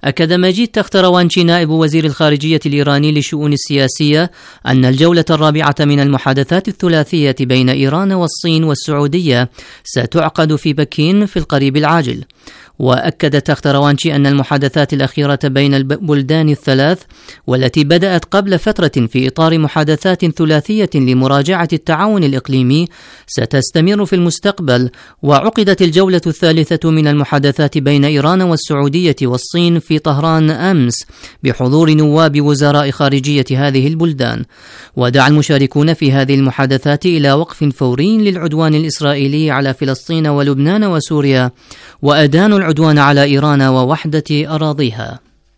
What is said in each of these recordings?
أكد مجيد تختروانشي نائب وزير الخارجية الإيراني للشؤون السياسية أن الجولة الرابعة من المحادثات الثلاثية بين إيران والصين والسعودية ستعقد في بكين في القريب العاجل. وأكد تختروانشي أن المحادثات الأخيرة بين البلدان الثلاث والتي بدأت قبل فترة في إطار محادثات ثلاثية لمراجعة التعاون الإقليمي ستستمر في المستقبل. وعقدت الجولة الثالثة من المحادثات بين إيران والسعودية والصين في طهران أمس بحضور نواب وزراء خارجية هذه البلدان. ودعا المشاركون في هذه المحادثات إلى وقف فوري للعدوان الإسرائيلي على فلسطين ولبنان وسوريا وأدانوا العدوان على إيران ووحدة أراضيها.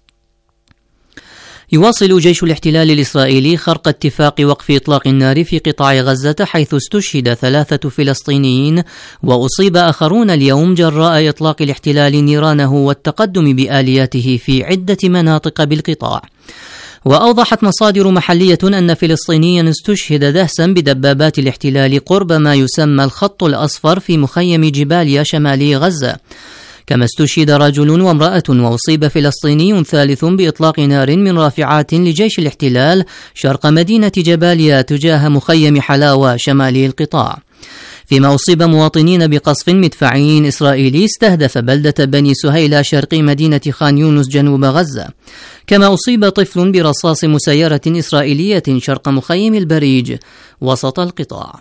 يواصل جيش الاحتلال الإسرائيلي خرق اتفاق وقف إطلاق النار في قطاع غزة، حيث استشهد 3 فلسطينيين وأصيب آخرون اليوم جراء إطلاق الاحتلال نيرانه والتقدم بآلياته في عدة مناطق بالقطاع. وأوضحت مصادر محلية أن فلسطينيا استشهد دهسا بدبابات الاحتلال قرب ما يسمى الخط الأصفر في مخيم جباليا شمالي غزة. كما استشهد رجل وامرأة وأصيب فلسطيني ثالث بإطلاق نار من رافعات لجيش الاحتلال شرق مدينة جباليا تجاه مخيم حلاوة شمالي القطاع. فيما أصيب مواطنين بقصف مدفعي إسرائيلي استهدف بلدة بني سهيلة شرقي مدينة خان يونس جنوب غزة. كما أصيب طفل برصاص مسيرة إسرائيلية شرق مخيم البريج وسط القطاع.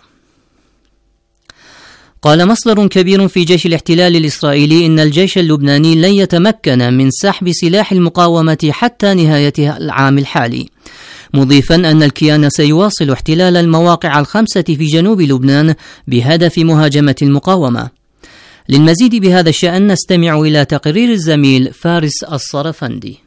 قال مصدر كبير في جيش الاحتلال الإسرائيلي إن الجيش اللبناني لن يتمكن من سحب سلاح المقاومة حتى نهاية العام الحالي، مضيفا أن الكيان سيواصل احتلال المواقع 5 في جنوب لبنان بهدف مهاجمة المقاومة. للمزيد بهذا الشأن نستمع إلى تقرير الزميل فارس الصرفندي.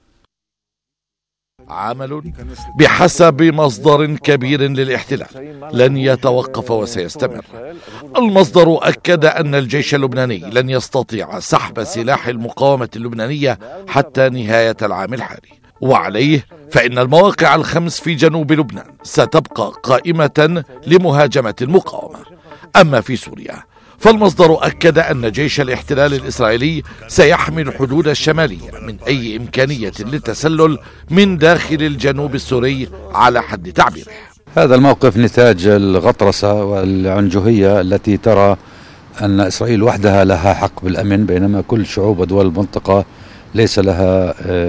عمل بحسب مصدر كبير للاحتلال لن يتوقف وسيستمر. المصدر أكد أن الجيش اللبناني لن يستطيع سحب سلاح المقاومة اللبنانية حتى نهاية العام الحالي، وعليه فإن المواقع 5 في جنوب لبنان ستبقى قائمة لمهاجمة المقاومة. أما في سوريا فالمصدر أكد أن جيش الاحتلال الإسرائيلي سيحمي الحدود الشمالية من أي إمكانية للتسلل من داخل الجنوب السوري على حد تعبيره. هذا الموقف نتاج الغطرسة والعنجهية التي ترى أن إسرائيل وحدها لها حق بالأمن، بينما كل شعوب ودول المنطقة ليس لها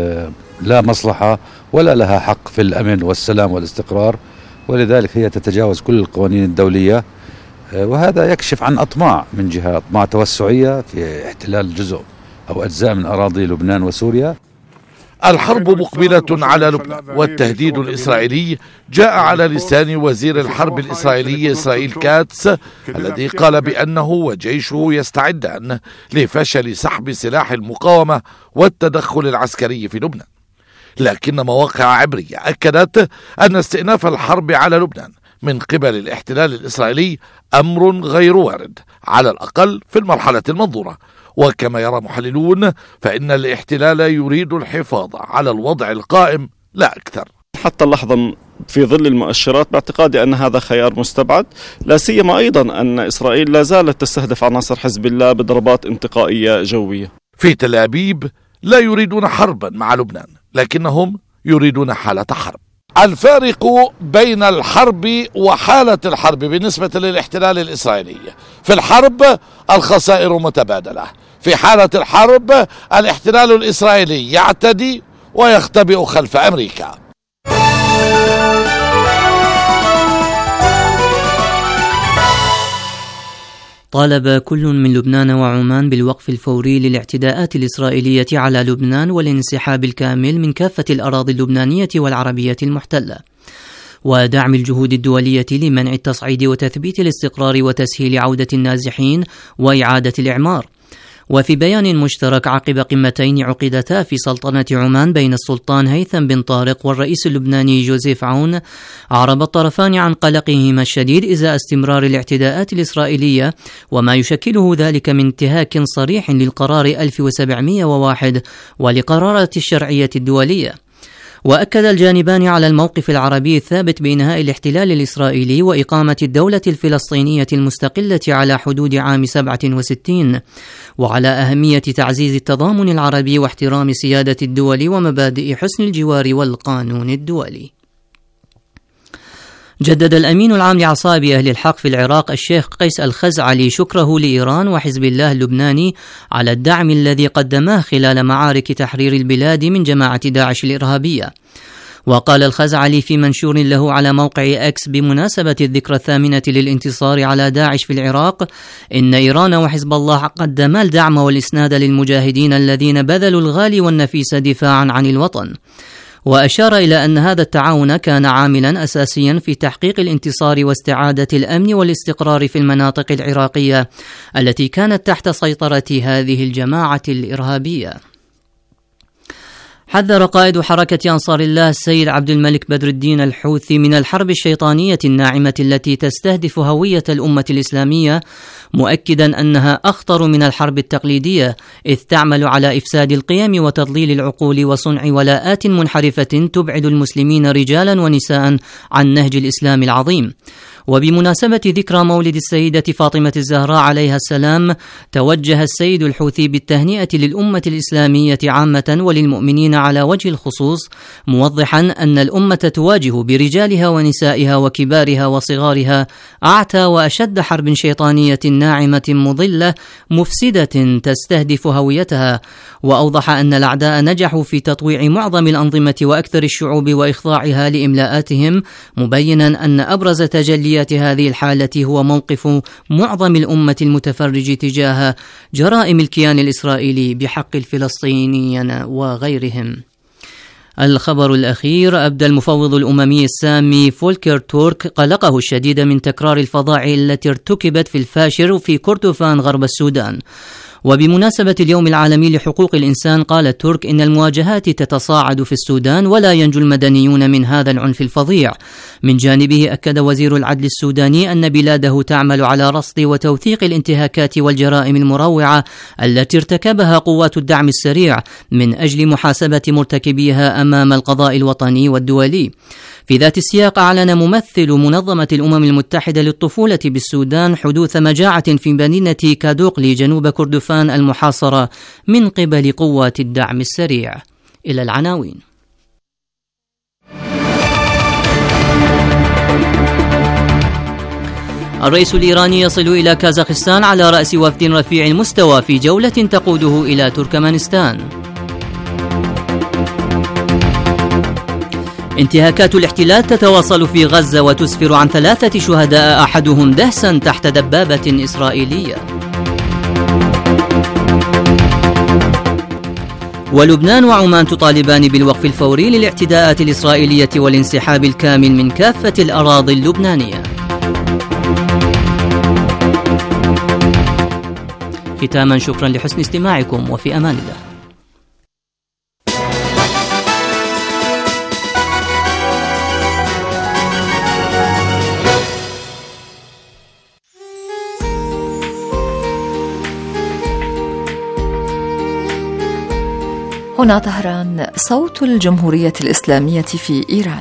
لا مصلحة ولا لها حق في الأمن والسلام والاستقرار، ولذلك هي تتجاوز كل القوانين الدولية. وهذا يكشف عن أطماع من جهة، أطماع توسعية في احتلال جزء أو أجزاء من أراضي لبنان وسوريا. الحرب مقبلة على لبنان، والتهديد الإسرائيلي جاء على لسان وزير الحرب الإسرائيلي إسرائيل كاتس، الذي قال بأنه وجيشه يستعدان لفشل سحب سلاح المقاومة والتدخل العسكري في لبنان. لكن مواقع عبرية أكدت أن استئناف الحرب على لبنان من قبل الاحتلال الإسرائيلي أمر غير وارد، على الأقل في المرحلة المنظورة. وكما يرى محللون فإن الاحتلال يريد الحفاظ على الوضع القائم لا أكثر. حتى اللحظة في ظل المؤشرات باعتقادي أن هذا خيار مستبعد، لا سيما أيضا أن إسرائيل لا زالت تستهدف عناصر حزب الله بضربات انتقائية جوية. في تل أبيب لا يريدون حربا مع لبنان، لكنهم يريدون حالة حرب. الفارق بين الحرب وحالة الحرب بالنسبة للاحتلال الإسرائيلي: في الحرب الخسائر متبادلة، في حالة الحرب الاحتلال الإسرائيلي يعتدي ويختبئ خلف أمريكا. طالب كل من لبنان وعمان بالوقف الفوري للاعتداءات الإسرائيلية على لبنان والانسحاب الكامل من كافة الأراضي اللبنانية والعربية المحتلة، ودعم الجهود الدولية لمنع التصعيد وتثبيت الاستقرار وتسهيل عودة النازحين وإعادة الإعمار. وفي بيان مشترك عقب قمتين عقدتا في سلطنة عمان بين السلطان هيثم بن طارق والرئيس اللبناني جوزيف عون، أعرب الطرفان عن قلقهما الشديد إزاء استمرار الاعتداءات الإسرائيلية وما يشكله ذلك من انتهاك صريح للقرار 1701 ولقرارات الشرعية الدولية. وأكد الجانبان على الموقف العربي الثابت بإنهاء الاحتلال الإسرائيلي وإقامة الدولة الفلسطينية المستقلة على حدود عام 67، وعلى أهمية تعزيز التضامن العربي واحترام سيادة الدول ومبادئ حسن الجوار والقانون الدولي. جدد الأمين العام لعصائب أهل الحق في العراق الشيخ قيس الخزعلي شكره لإيران وحزب الله اللبناني على الدعم الذي قدماه خلال معارك تحرير البلاد من جماعة داعش الإرهابية. وقال الخزعلي في منشور له على موقع أكس بمناسبة الذكرى 8 للانتصار على داعش في العراق إن إيران وحزب الله قدما الدعم والإسناد للمجاهدين الذين بذلوا الغالي والنفيس دفاعا عن الوطن. وأشار إلى أن هذا التعاون كان عاملا أساسيا في تحقيق الانتصار واستعادة الأمن والاستقرار في المناطق العراقية التي كانت تحت سيطرة هذه الجماعة الإرهابية. حذر قائد حركة أنصار الله السيد عبد الملك بدر الدين الحوثي من الحرب الشيطانية الناعمة التي تستهدف هوية الأمة الإسلامية، مؤكدا أنها أخطر من الحرب التقليدية إذ تعمل على إفساد القيم وتضليل العقول وصنع ولاءات منحرفة تبعد المسلمين رجالا ونساء عن نهج الإسلام العظيم. وبمناسبة ذكرى مولد السيدة فاطمة الزهراء عليها السلام، توجه السيد الحوثي بالتهنئة للأمة الإسلامية عامة وللمؤمنين على وجه الخصوص، موضحا أن الأمة تواجه برجالها ونسائها وكبارها وصغارها أعتى وأشد حرب شيطانية ناعمة مضلة مفسدة تستهدف هويتها. وأوضح أن الأعداء نجحوا في تطويع معظم الأنظمة وأكثر الشعوب وإخضاعها لإملاءاتهم، مبينا أن أبرز تجليات هذه الحالة هو موقف معظم الأمة المتفرج تجاه جرائم الكيان الإسرائيلي بحق الفلسطينيين وغيرهم. الخبر الأخير: أبدى المفوض الأممي السامي فولكر تورك قلقه الشديد من تكرار الفظائع التي ارتكبت في الفاشر في كردفان غرب السودان. وبمناسبة اليوم العالمي لحقوق الإنسان، قال تورك إن المواجهات تتصاعد في السودان ولا ينجو المدنيون من هذا العنف الفظيع. من جانبه أكد وزير العدل السوداني أن بلاده تعمل على رصد وتوثيق الانتهاكات والجرائم المروعة التي ارتكبها قوات الدعم السريع من أجل محاسبة مرتكبيها أمام القضاء الوطني والدولي. في ذات السياق، أعلن ممثل منظمة الأمم المتحدة للطفولة بالسودان حدوث مجاعة في مدينة كادوقلي جنوب كردفان المحاصرة من قبل قوات الدعم السريع. إلى العناوين. الرئيس الإيراني يصل إلى كازاخستان على رأس وفد رفيع المستوى في جولة تقوده إلى تركمانستان. انتهاكات الاحتلال تتواصل في غزة وتسفر عن 3 شهداء أحدهم دهسا تحت دبابة إسرائيلية. ولبنان وعمان تطالبان بالوقف الفوري للاعتداءات الإسرائيلية والانسحاب الكامل من كافة الأراضي اللبنانية. ختاما، شكرا لحسن استماعكم وفي أمان الله. هنا طهران، صوت الجمهورية الإسلامية في إيران.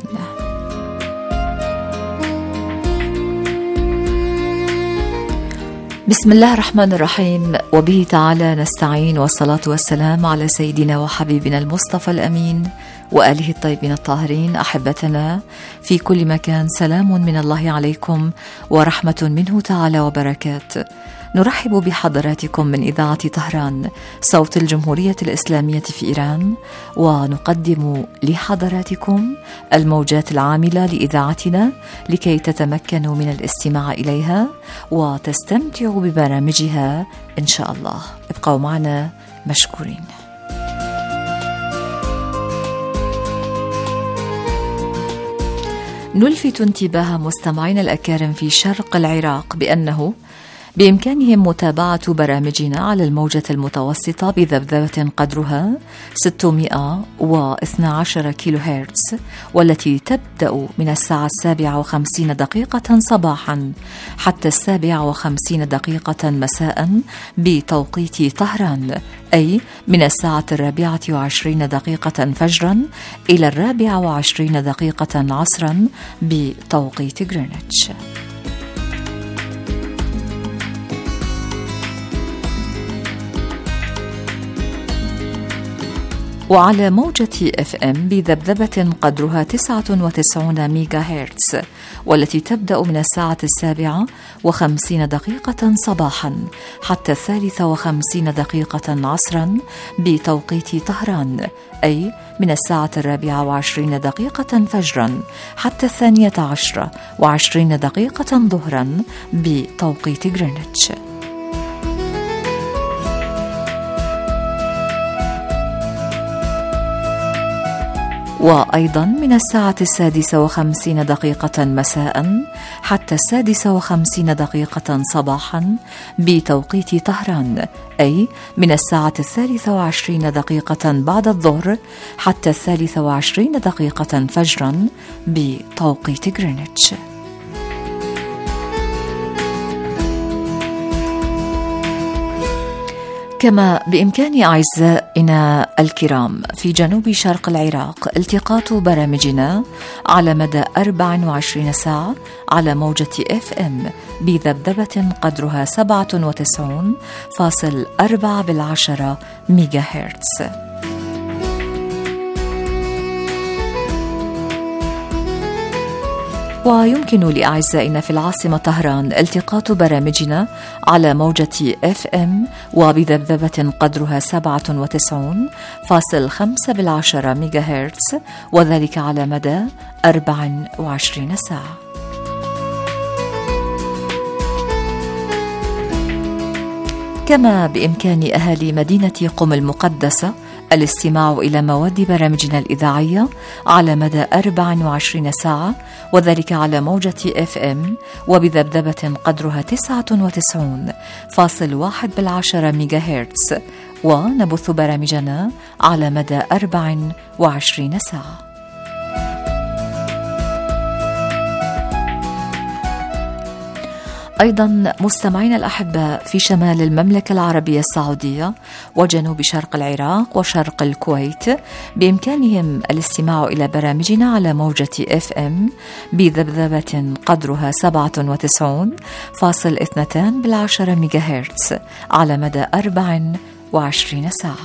بسم الله الرحمن الرحيم، وبه تعالى نستعين، والصلاة والسلام على سيدنا وحبيبنا المصطفى الأمين وآله الطيبين الطاهرين. أحبتنا في كل مكان، سلام من الله عليكم ورحمة منه تعالى وبركاته. نرحب بحضراتكم من إذاعة طهران، صوت الجمهورية الإسلامية في إيران، ونقدم لحضراتكم الموجات العاملة لإذاعتنا لكي تتمكنوا من الاستماع إليها وتستمتعوا ببرامجها إن شاء الله. ابقوا معنا مشكورين. نلفت انتباه مستمعينا الأكارم في شرق العراق بأنه بإمكانهم متابعة برامجنا على الموجة المتوسطة بذبذبة قدرها 612 كيلو هرتز، والتي تبدأ من الساعة 7:50 صباحا حتى 7:50 مساء بتوقيت طهران، أي من الساعة 24 فجرا إلى 24 عصرا بتوقيت غرينتش. وعلى موجة FM بذبذبة قدرها 99 ميجا هرتز، والتي تبدأ من الساعة 7:50 صباحا حتى 53 عصرا بتوقيت طهران، أي من الساعة 24 فجرا حتى 12:20 ظهرا بتوقيت غرينتش. وأيضا من الساعة 6:50 مساء حتى 6:50 صباحا بتوقيت طهران، أي من الساعة 23 بعد الظهر حتى 23 فجرا بتوقيت غرينتش. كما بإمكان أعزائنا الكرام في جنوب شرق العراق التقاط برامجنا على مدى 24 ساعة على موجة FM بذبذبة قدرها 97.4 ميجا هرتز. ويمكن لأعزائنا في العاصمة طهران التقاط برامجنا على موجة FM وبذبذبة قدرها 97.5 ميجا هرتز، وذلك على مدى 24 ساعة. كما بإمكان أهالي مدينة قم المقدسة الاستماع إلى مواد برامجنا الإذاعية على مدى 24 ساعة، وذلك على موجة FM وبذبذبة قدرها 99.1 ميجا هرتز، ونبث برامجنا على مدى 24 ساعة. أيضا مستمعينا الأحباء في شمال المملكة العربية السعودية وجنوب شرق العراق وشرق الكويت بإمكانهم الاستماع إلى برامجنا على موجة FM بذبذبة قدرها 97.2 ميجا هرتز على مدى 24 ساعة.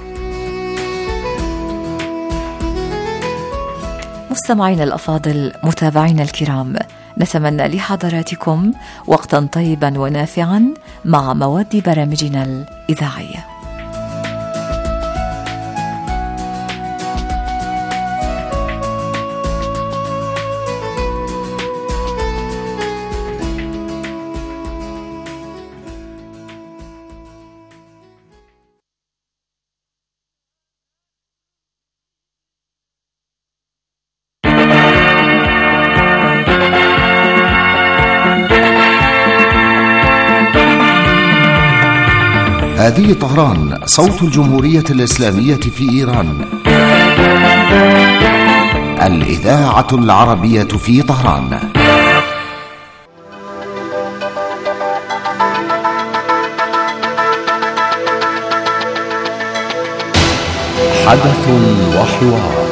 مستمعينا الأفاضل، متابعينا الكرام، نتمنى لحضراتكم وقتا طيبا ونافعا مع مواد برامجنا الإذاعية. هذه طهران، صوت الجمهورية الإسلامية في إيران، الإذاعة العربية في طهران. حدث وحوار.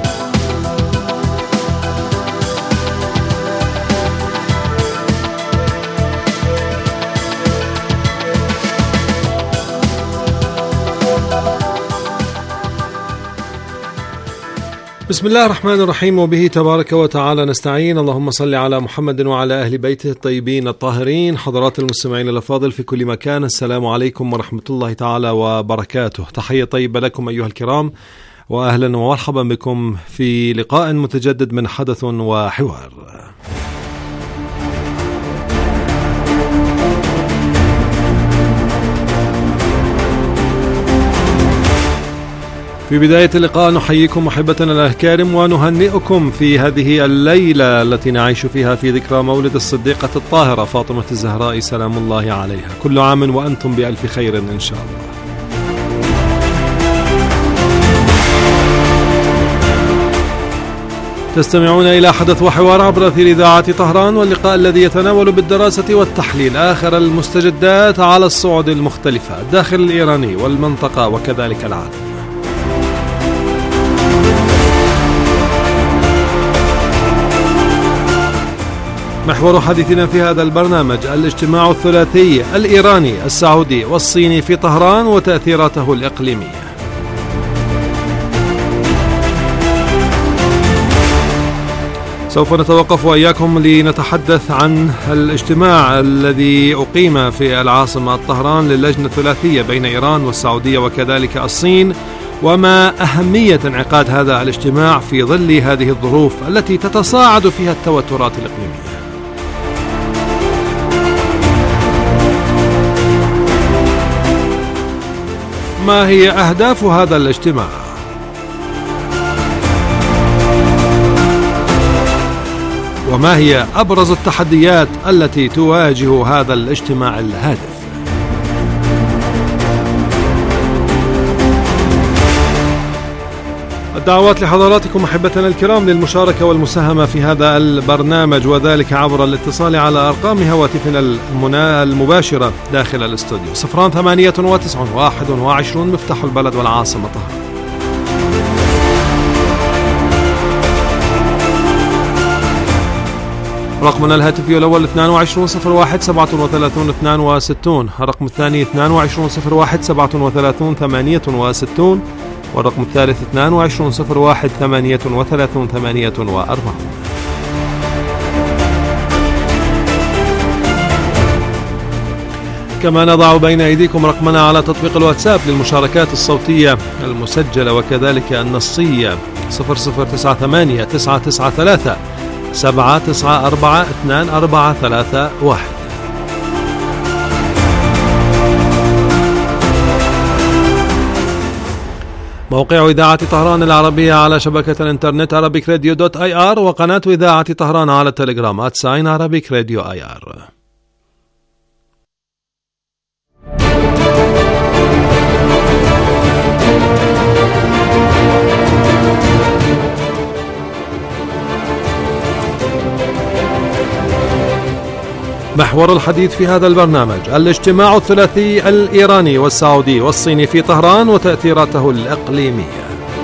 بسم الله الرحمن الرحيم، وبه تبارك وتعالى نستعين. اللهم صل على محمد وعلى أهل بيته الطيبين الطاهرين. حضرات المستمعين الأفاضل في كل مكان، السلام عليكم ورحمة الله تعالى وبركاته. تحية طيبة لكم أيها الكرام، وأهلا ومرحبا بكم في لقاء متجدد من حدث وحوار. في بداية اللقاء نحييكم محبتنا الكرام ونهنئكم في هذه الليلة التي نعيش فيها في ذكرى مولد الصديقة الطاهرة فاطمة الزهراء سلام الله عليها. كل عام وأنتم بألف خير إن شاء الله. تستمعون إلى حدث وحوار عبر أثير إذاعة طهران، واللقاء الذي يتناول بالدراسة والتحليل آخر المستجدات على الصعد المختلفة داخل الإيراني والمنطقة وكذلك العالم. محور حديثنا في هذا البرنامج الاجتماع الثلاثي الإيراني السعودي والصيني في طهران وتأثيراته الإقليمية. سوف نتوقف وإياكم لنتحدث عن الاجتماع الذي أقيم في العاصمة طهران للجنة الثلاثية بين إيران والسعودية وكذلك الصين، وما أهمية انعقاد هذا الاجتماع في ظل هذه الظروف التي تتصاعد فيها التوترات الإقليمية. ما هي أهداف هذا الاجتماع؟ وما هي أبرز التحديات التي تواجه هذا الاجتماع الهادف؟ الدعوات لحضراتكم محبتنا الكرام للمشاركة والمساهمة في هذا البرنامج، وذلك عبر الاتصال على أرقام هواتفنا المباشرة داخل الاستوديو 098 21 مفتاح البلد والعاصمة طهران. رقمنا الهاتفي الأول 22 01 37 62، الرقم الثاني 22 01 37 68، والرقم الثالث 22 01 38 48. كما نضع بين أيديكم رقمنا على تطبيق الواتساب للمشاركات الصوتية المسجلة وكذلك النصية 0098 993 794 2431. موقع إذاعة طهران العربية على شبكة الإنترنت arabicradio.ir، وقناة إذاعة طهران على التليجرام @arabicradioir. محور الحديث في هذا البرنامج الاجتماع الثلاثي الإيراني والسعودي والصيني في طهران وتأثيراته الإقليمية.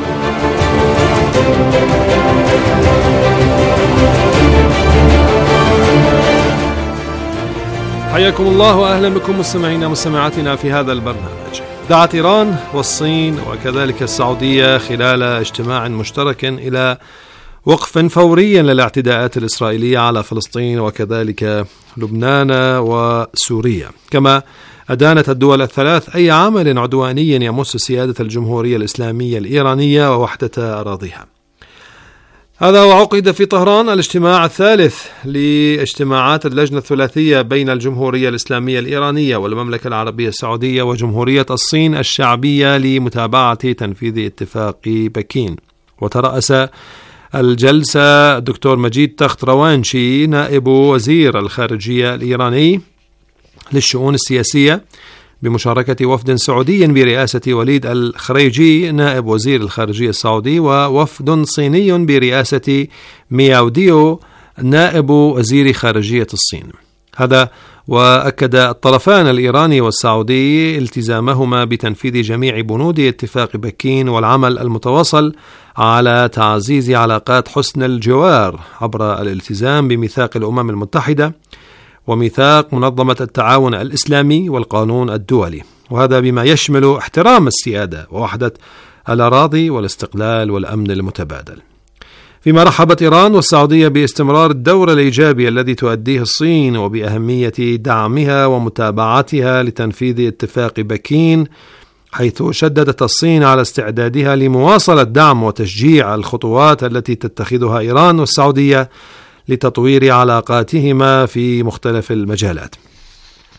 حياكم الله وأهلا بكم مستمعينا ومستمعاتنا في هذا البرنامج. دعت إيران والصين وكذلك السعودية خلال اجتماع مشترك إلى وقف فوري للاعتداءات الإسرائيلية على فلسطين وكذلك لبنان وسوريا، كما أدانت الدول الثلاث أي عمل عدواني يمس سيادة الجمهورية الإسلامية الإيرانية ووحدة أراضيها. هذا وعقد في طهران الاجتماع الثالث لاجتماعات اللجنة الثلاثية بين الجمهورية الإسلامية الإيرانية والمملكة العربية السعودية وجمهورية الصين الشعبية لمتابعة تنفيذ اتفاق بكين. وترأس الجلسة الدكتور مجيد تخت روانشي نائب وزير الخارجية الإيراني للشؤون السياسية بمشاركة وفد سعودي برئاسة وليد الخريجي نائب وزير الخارجية السعودي، ووفد صيني برئاسة مياوديو نائب وزير خارجية الصين. هذا وأكد الطرفان الإيراني والسعودي التزامهما بتنفيذ جميع بنود اتفاق بكين والعمل المتواصل على تعزيز علاقات حسن الجوار عبر الالتزام بميثاق الأمم المتحدة وميثاق منظمة التعاون الإسلامي والقانون الدولي، وهذا بما يشمل احترام السيادة ووحدة الأراضي والاستقلال والأمن المتبادل. فيما رحبت إيران والسعودية باستمرار الدور الإيجابي الذي تؤديه الصين وبأهمية دعمها ومتابعتها لتنفيذ اتفاق بكين، حيث شددت الصين على استعدادها لمواصلة دعم وتشجيع الخطوات التي تتخذها إيران والسعودية لتطوير علاقاتهما في مختلف المجالات.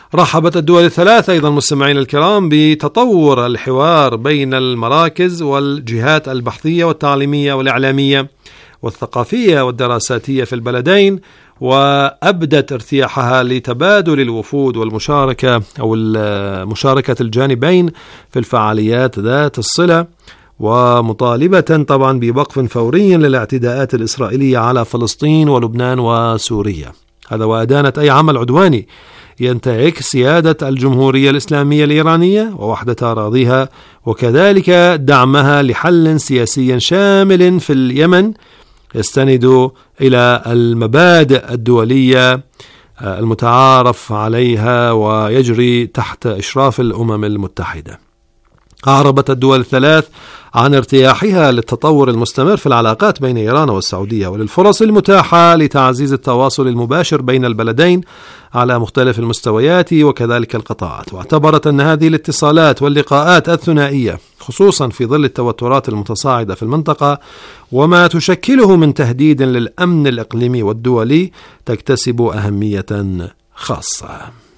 رحبت الدول الثلاث أيضا مستمعين الكرام بتطور الحوار بين المراكز والجهات البحثية والتعليمية والإعلامية والثقافية والدراساتية في البلدين، وأبدت ارتياحها لتبادل الوفود والمشاركة أو مشاركة الجانبين في الفعاليات ذات الصلة، ومطالبة طبعا بوقف فوري للاعتداءات الإسرائيلية على فلسطين ولبنان وسوريا. هذا وأدانت أي عمل عدواني ينتهك سيادة الجمهورية الإسلامية الإيرانية ووحدة أراضيها، وكذلك دعمها لحل سياسي شامل في اليمن يستند إلى المبادئ الدولية المتعارف عليها ويجري تحت إشراف الأمم المتحدة. أعربت الدول الثلاث عن ارتياحها للتطور المستمر في العلاقات بين إيران والسعودية وللفرص المتاحة لتعزيز التواصل المباشر بين البلدين على مختلف المستويات وكذلك القطاعات. واعتبرت أن هذه الاتصالات واللقاءات الثنائية خصوصا في ظل التوترات المتصاعدة في المنطقة وما تشكله من تهديد للأمن الإقليمي والدولي تكتسب أهمية خاصة.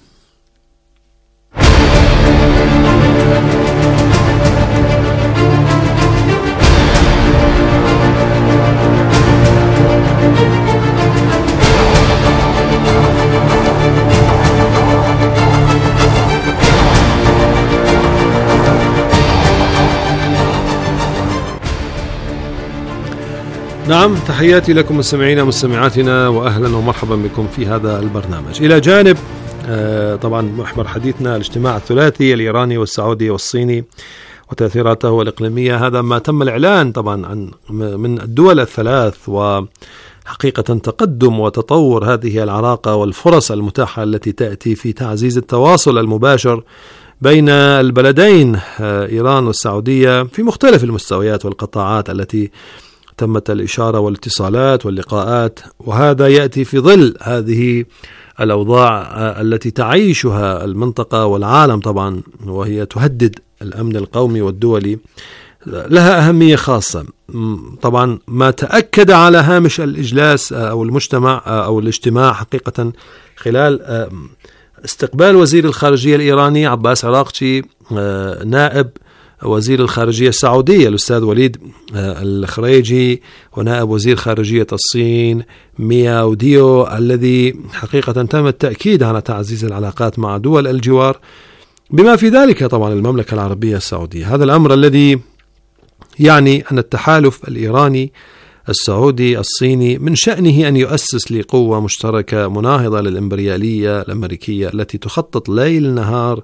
نعم، تحياتي لكم مستمعينا ومستمعاتنا وأهلا ومرحبا بكم في هذا البرنامج. إلى جانب طبعا محور حديثنا الاجتماع الثلاثي الإيراني والسعودي والصيني وتأثيراته الإقليمية، هذا ما تم الإعلان طبعا عن من الدول الثلاث، وحقيقة تقدم وتطور هذه العلاقة والفرص المتاحة التي تأتي في تعزيز التواصل المباشر بين البلدين إيران والسعودية في مختلف المستويات والقطاعات التي تمت الإشارة والاتصالات واللقاءات، وهذا يأتي في ظل هذه الأوضاع التي تعيشها المنطقة والعالم طبعا، وهي تهدد الأمن القومي والدولي، لها أهمية خاصة. طبعا ما تأكد على هامش الإجلاس أو المجتمع أو الاجتماع حقيقة خلال استقبال وزير الخارجية الإيراني عباس عراقچي نائب وزير الخارجية السعودية الأستاذ وليد الخريجي ونائب وزير خارجية الصين مياو ديو، الذي حقيقة تم التأكيد على تعزيز العلاقات مع دول الجوار بما في ذلك طبعا المملكة العربية السعودية. هذا الأمر الذي يعني أن التحالف الإيراني السعودي الصيني من شأنه أن يؤسس لقوة مشتركة مناهضة للإمبريالية الأمريكية التي تخطط ليل نهار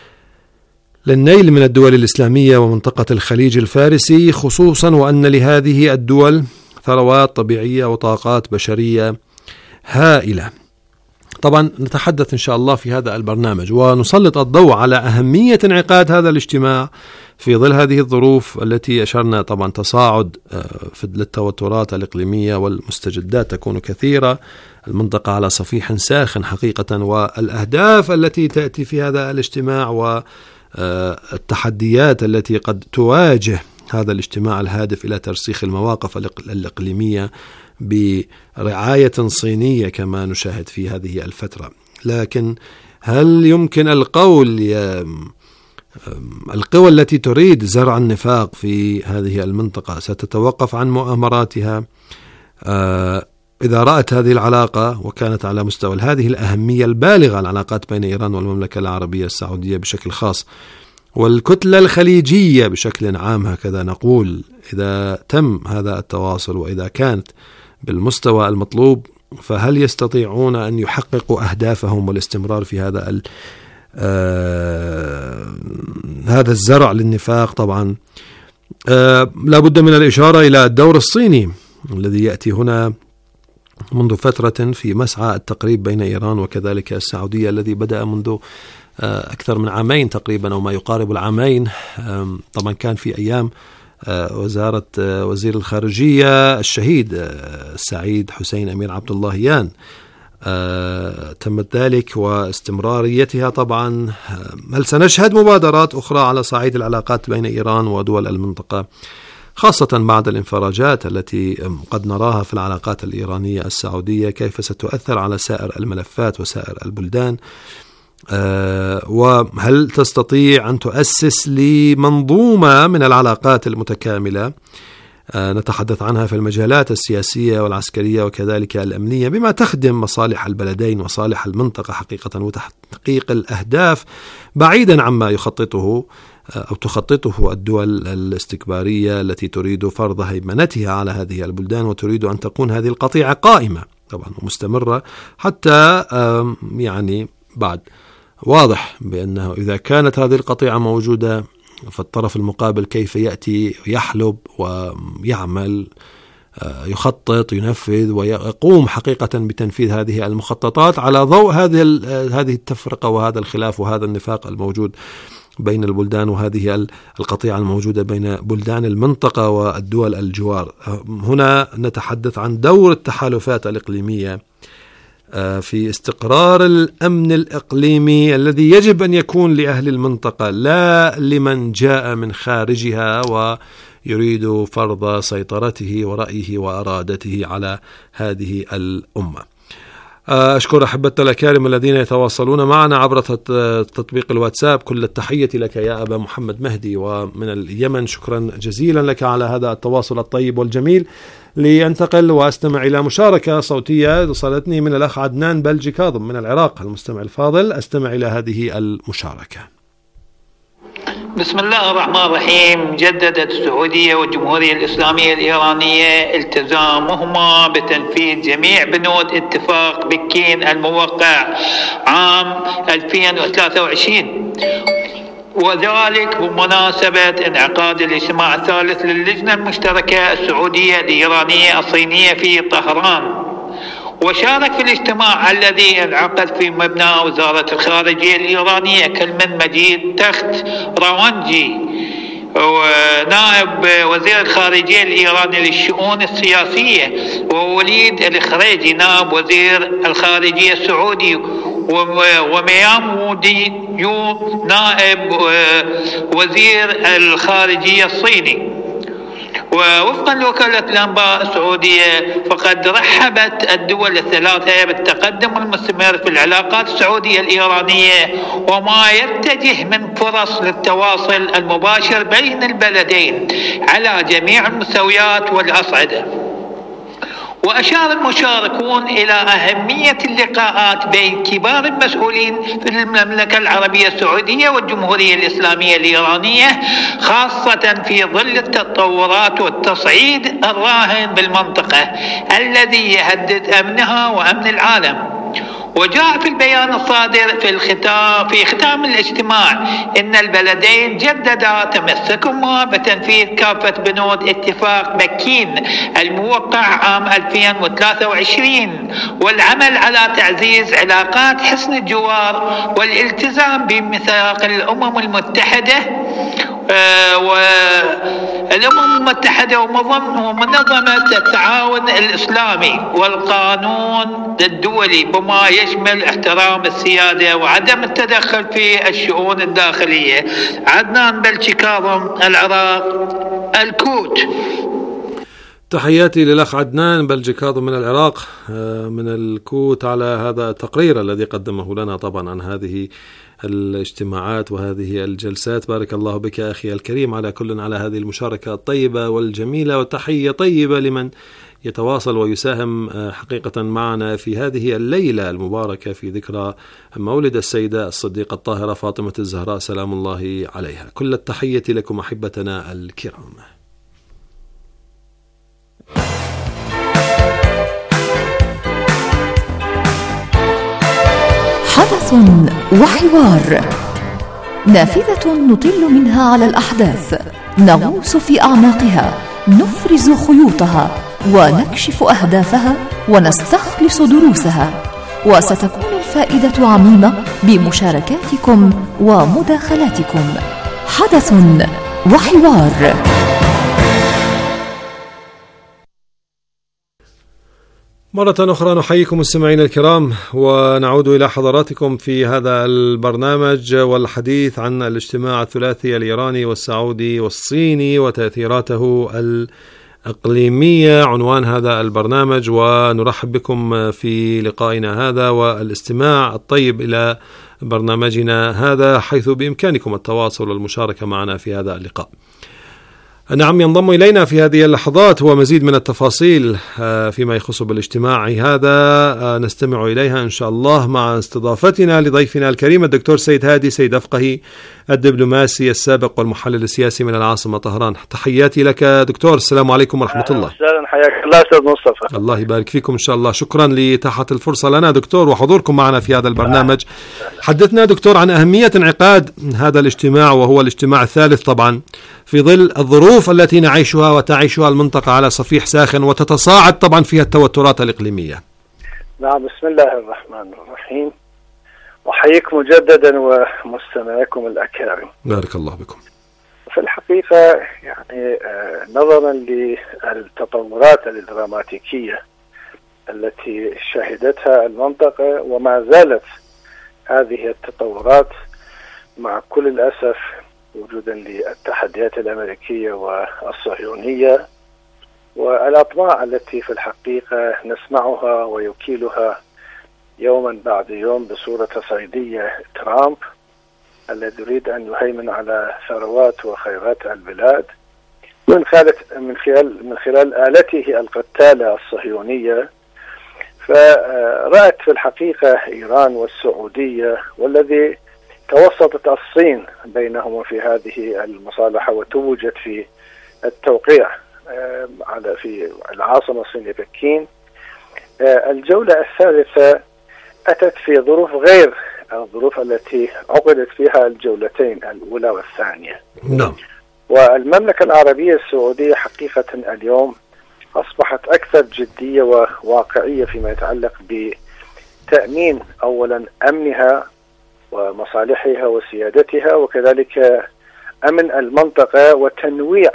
للنيل من الدول الإسلامية ومنطقة الخليج الفارسي خصوصا، وأن لهذه الدول ثروات طبيعية وطاقات بشرية هائلة. طبعا نتحدث إن شاء الله في هذا البرنامج ونسلط الضوء على أهمية انعقاد هذا الاجتماع في ظل هذه الظروف التي أشرنا طبعا تصاعد للتوترات الإقليمية والمستجدات تكون كثيرة، المنطقة على صفيح ساخن حقيقة، والأهداف التي تأتي في هذا الاجتماع والتحديات التي قد تواجه هذا الاجتماع الهادف إلى ترسيخ المواقف الإقليمية برعاية صينية كما نشاهد في هذه الفترة. لكن هل يمكن القول القوى التي تريد زرع النفاق في هذه المنطقة ستتوقف عن مؤامراتها إذا رأت هذه العلاقة وكانت على مستوى هذه الأهمية البالغة العلاقات بين إيران والمملكة العربية السعودية بشكل خاص والكتلة الخليجية بشكل عام، هكذا نقول، إذا تم هذا التواصل وإذا كانت بالمستوى المطلوب، فهل يستطيعون أن يحققوا أهدافهم والاستمرار في هذا الزرع للنفاق؟ طبعا لا بد من الإشارة إلى الدور الصيني الذي يأتي هنا منذ فترة في مسعى التقريب بين إيران وكذلك السعودية، الذي بدأ منذ أكثر من عامين تقريبا أو ما يقارب العامين. طبعا كان في أيام وزارة وزير الخارجية الشهيد السعيد حسين أمير عبد اللهيان تمت ذلك واستمراريتها. طبعا هل سنشهد مبادرات أخرى على صعيد العلاقات بين إيران ودول المنطقة، خاصة بعد الانفراجات التي قد نراها في العلاقات الإيرانية السعودية؟ كيف ستؤثر على سائر الملفات وسائر البلدان؟ وهل تستطيع أن تؤسس لمنظومة من العلاقات المتكاملة نتحدث عنها في المجالات السياسية والعسكرية وكذلك الأمنية بما تخدم مصالح البلدين وصالح المنطقة حقيقة وتحقيق الأهداف بعيدا عما يخططه أو تخططه الدول الاستكبارية التي تريد فرض هيمنتها على هذه البلدان وتريد أن تكون هذه القطيعة قائمة طبعا ومستمرة حتى يعني بعد. واضح بأنه إذا كانت هذه القطيعة موجودة فالطرف المقابل كيف يأتي يحلب ويعمل يخطط ينفذ ويقوم حقيقة بتنفيذ هذه المخططات على ضوء هذه التفرقة وهذا الخلاف وهذا النفاق الموجود بين البلدان وهذه القطيعة الموجودة بين بلدان المنطقة والدول الجوار. هنا نتحدث عن دور التحالفات الإقليمية في استقرار الأمن الإقليمي الذي يجب أن يكون لأهل المنطقة لا لمن جاء من خارجها ويريد فرض سيطرته ورأيه وأرادته على هذه الأمة. أشكر أحبتنا الأكارم الذين يتواصلون معنا عبر تطبيق الواتساب. كل التحية لك يا أبا محمد مهدي ومن اليمن، شكرا جزيلا لك على هذا التواصل الطيب والجميل. لأنتقل وأستمع إلى مشاركة صوتية وصلتني من الأخ عدنان بلجي كاظم من العراق. المستمع الفاضل، أستمع إلى هذه المشاركة. بسم الله الرحمن الرحيم. جددت السعودية والجمهورية الإسلامية الإيرانية التزامهما بتنفيذ جميع بنود اتفاق بكين الموقع عام 2023 وذلك بمناسبة انعقاد الاجتماع الثالث للجنة المشتركة السعودية الإيرانية الصينية في طهران. وشارك في الاجتماع الذي انعقد في مبنى وزارة الخارجية الإيرانية كلمن مجيد تخت راونجي ونائب وزير الخارجية الإيراني للشؤون السياسية، ووليد الخريجي نائب وزير الخارجية السعودي، وميام ديو نائب وزير الخارجية الصيني. ووفقا لوكالة الأنباء السعودية فقد رحبت الدول الثلاثة بالتقدم المستمر في العلاقات السعودية الإيرانية وما يتجه من فرص للتواصل المباشر بين البلدين على جميع المستويات والأصعدة. وأشار المشاركون إلى أهمية اللقاءات بين كبار المسؤولين في المملكة العربية السعودية والجمهورية الإسلامية الإيرانية، خاصة في ظل التطورات والتصعيد الراهن بالمنطقة الذي يهدد أمنها وأمن العالم. وجاء في البيان الصادر في ختام الاجتماع إن البلدين جددا تمسكهما بتنفيذ كافة بنود اتفاق بكين الموقع عام 2023 والعمل على تعزيز علاقات حسن الجوار والالتزام بميثاق الأمم المتحدة والأمم المتحدة ومنظمة التعاون الإسلامي والقانون الدولي بما يشمل احترام السيادة وعدم التدخل في الشؤون الداخلية. عدنان بلجي كاظم، العراق، الكوت. تحياتي للأخ عدنان بلجي كاظم من العراق من الكوت على هذا التقرير الذي قدمه لنا طبعا عن هذه الاجتماعات وهذه الجلسات. بارك الله بك أخي الكريم على كل على هذه المشاركة الطيبة والجميلة، وتحية طيبة لمن يتواصل ويساهم حقيقة معنا في هذه الليلة المباركة في ذكرى مولد السيدة الصديقة الطاهرة فاطمة الزهراء سلام الله عليها. كل التحية لكم أحبتنا الكرام. حدث وحوار، نافذة نطل منها على الأحداث، نغوص في أعماقها، نفرز خيوطها ونكشف أهدافها ونستخلص دروسها، وستكون الفائدة عميمة بمشاركاتكم ومداخلاتكم. حدث وحوار. مرة أخرى نحييكم مستمعين الكرام ونعود إلى حضراتكم في هذا البرنامج والحديث عن الاجتماع الثلاثي الإيراني والسعودي والصيني وتأثيراته إقليمية عنوان هذا البرنامج، ونرحب بكم في لقائنا هذا والاستماع الطيب إلى برنامجنا هذا، حيث بإمكانكم التواصل والمشاركة معنا في هذا اللقاء. نعم، ينضم إلينا في هذه اللحظات ومزيد من التفاصيل فيما يخص بالاجتماع هذا نستمع إليها إن شاء الله مع استضافتنا لضيفنا الكريم الدكتور سيد هادي سيد أفقهي، الدبلوماسي السابق والمحلل السياسي من العاصمة طهران. تحياتي لك دكتور، السلام عليكم ورحمة الله. أهلا، حياك الله أستاذ مصطفى. الله يبارك فيكم إن شاء الله. شكرا لإتاحة الفرصة لنا دكتور وحضوركم معنا في هذا البرنامج. حدثنا دكتور عن أهمية انعقاد هذا الاجتماع، وهو الاجتماع الثالث طبعا في ظل الظروف التي نعيشها وتعيشها المنطقة على صفيح ساخن، وتتصاعد طبعا فيها التوترات الإقليمية. نعم، بسم الله الرحمن الرحيم، أحييكم مجددا ومستمعيكم الأكارم. بارك الله بكم. في الحقيقة يعني نظرا للتطورات الدراماتيكية التي شهدتها المنطقة، وما زالت هذه التطورات مع كل الأسف وجودا للتحديات الأمريكية والصهيونية والأطماع التي في الحقيقة نسمعها ويكيلها يوما بعد يوم بصورة تصعيدية ترامب الذي يريد أن يهيمن على ثروات وخيرات البلاد من خلال آلته القتالة الصهيونية. فرأت في الحقيقة إيران والسعودية والذي توسطت الصين بينهما في هذه المصالحة وتوجت في التوقيع في العاصمة الصينية بكين. الجولة الثالثة أتت في ظروف غير الظروف التي عقدت فيها الجولتين الأولى والثانية. نعم. والمملكة العربية السعودية حقيقة اليوم أصبحت أكثر جدية وواقعية فيما يتعلق بتأمين أولا أمنها ومصالحها وسيادتها، وكذلك أمن المنطقة وتنويع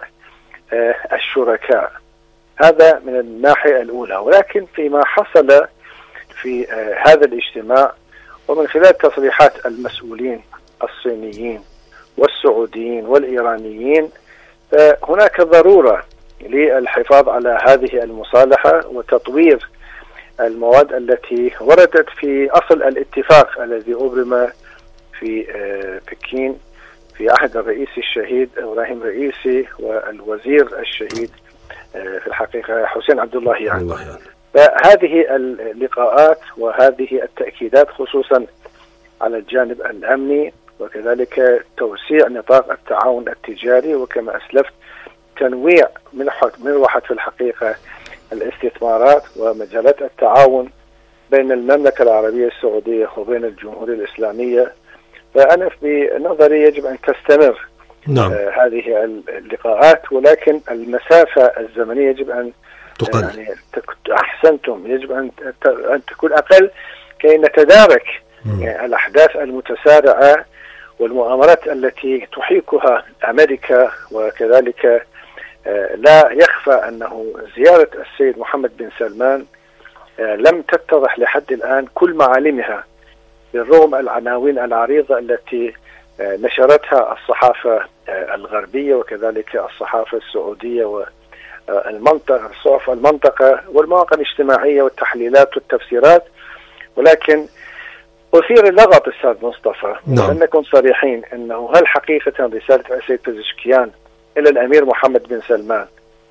الشركاء. هذا من الناحية الأولى. ولكن فيما حصل في هذا الاجتماع ومن خلال تصريحات المسؤولين الصينيين والسعوديين والإيرانيين، فهناك ضرورة للحفاظ على هذه المصالحة وتطوير المواد التي وردت في أصل الاتفاق الذي أبرم في بكين في عهد الرئيس الشهيد إبراهيم رئيسي والوزير الشهيد في الحقيقة حسين عبد الله يعني. فهذه اللقاءات وهذه التأكيدات خصوصا على الجانب الأمني، وكذلك توسيع نطاق التعاون التجاري، وكما أسلفت تنويع مروحة في الحقيقة الاستثمارات ومجالات التعاون بين المملكة العربية السعودية وبين الجمهورية الإسلامية. فأنا في نظري يجب أن تستمر نعم. هذه اللقاءات، ولكن المسافة الزمنية يجب أن يعني أحسنتم، يجب أن تكون أقل كي نتدارك يعني الأحداث المتسارعة والمؤامرات التي تحيكها أمريكا. وكذلك لا يخفى أنه زيارة السيد محمد بن سلمان لم تتضح لحد الآن كل معالمها، بالرغم العناوين العريضة التي نشرتها الصحافة الغربية وكذلك الصحافة السعودية والمنطقة، صحف المنطقة والمواقع الاجتماعية والتحليلات والتفسيرات. ولكن أثير اللغط أستاذ مصطفى، أن نكون صريحين أنه هل حقيقة رسالة السيد بزشكيان إلى الأمير محمد بن سلمان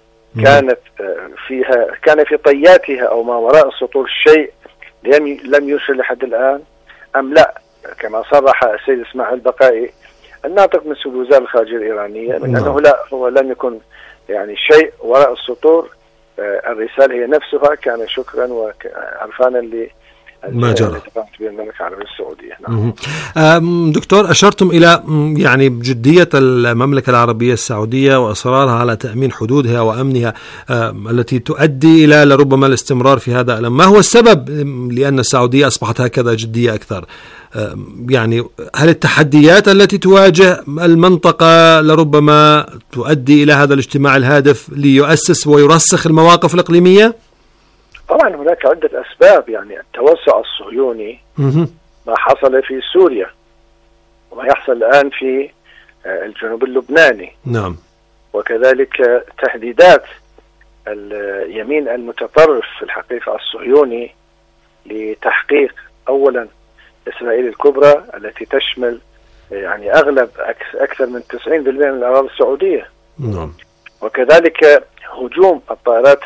كان في طياتها أو ما وراء السطور شيء لم يوصل لحد الآن أم لا، كما صرح السيد إسماعيل البقائي الناطق من وزارة الخارجية الإيرانية من أنه لا، هو لم يكن يعني شيء وراء السطور. الرسالة هي نفسها كان شكرا وعرفانا ما جرى بين المملكة العربية السعودية. نعم. دكتور، أشرتم إلى يعني جدية المملكة العربية السعودية وإصرارها على تأمين حدودها وأمنها التي تؤدي إلى لربما الاستمرار في هذا الأمر. ما هو السبب لأن السعودية أصبحت هكذا جدية أكثر؟ يعني هل التحديات التي تواجه المنطقة لربما تؤدي إلى هذا الاجتماع الهادف ليؤسس ويرسخ المواقف الإقليمية؟ طبعا هناك عدة أسباب، يعني التوسع الصهيوني، ما حصل في سوريا وما يحصل الآن في الجنوب اللبناني. نعم. وكذلك تهديدات اليمين المتطرف في الحقيقة الصهيوني لتحقيق أولا إسرائيل الكبرى التي تشمل يعني أغلب أكثر من 90% من الأراضي السعودية. نعم. وكذلك هجوم الطائرات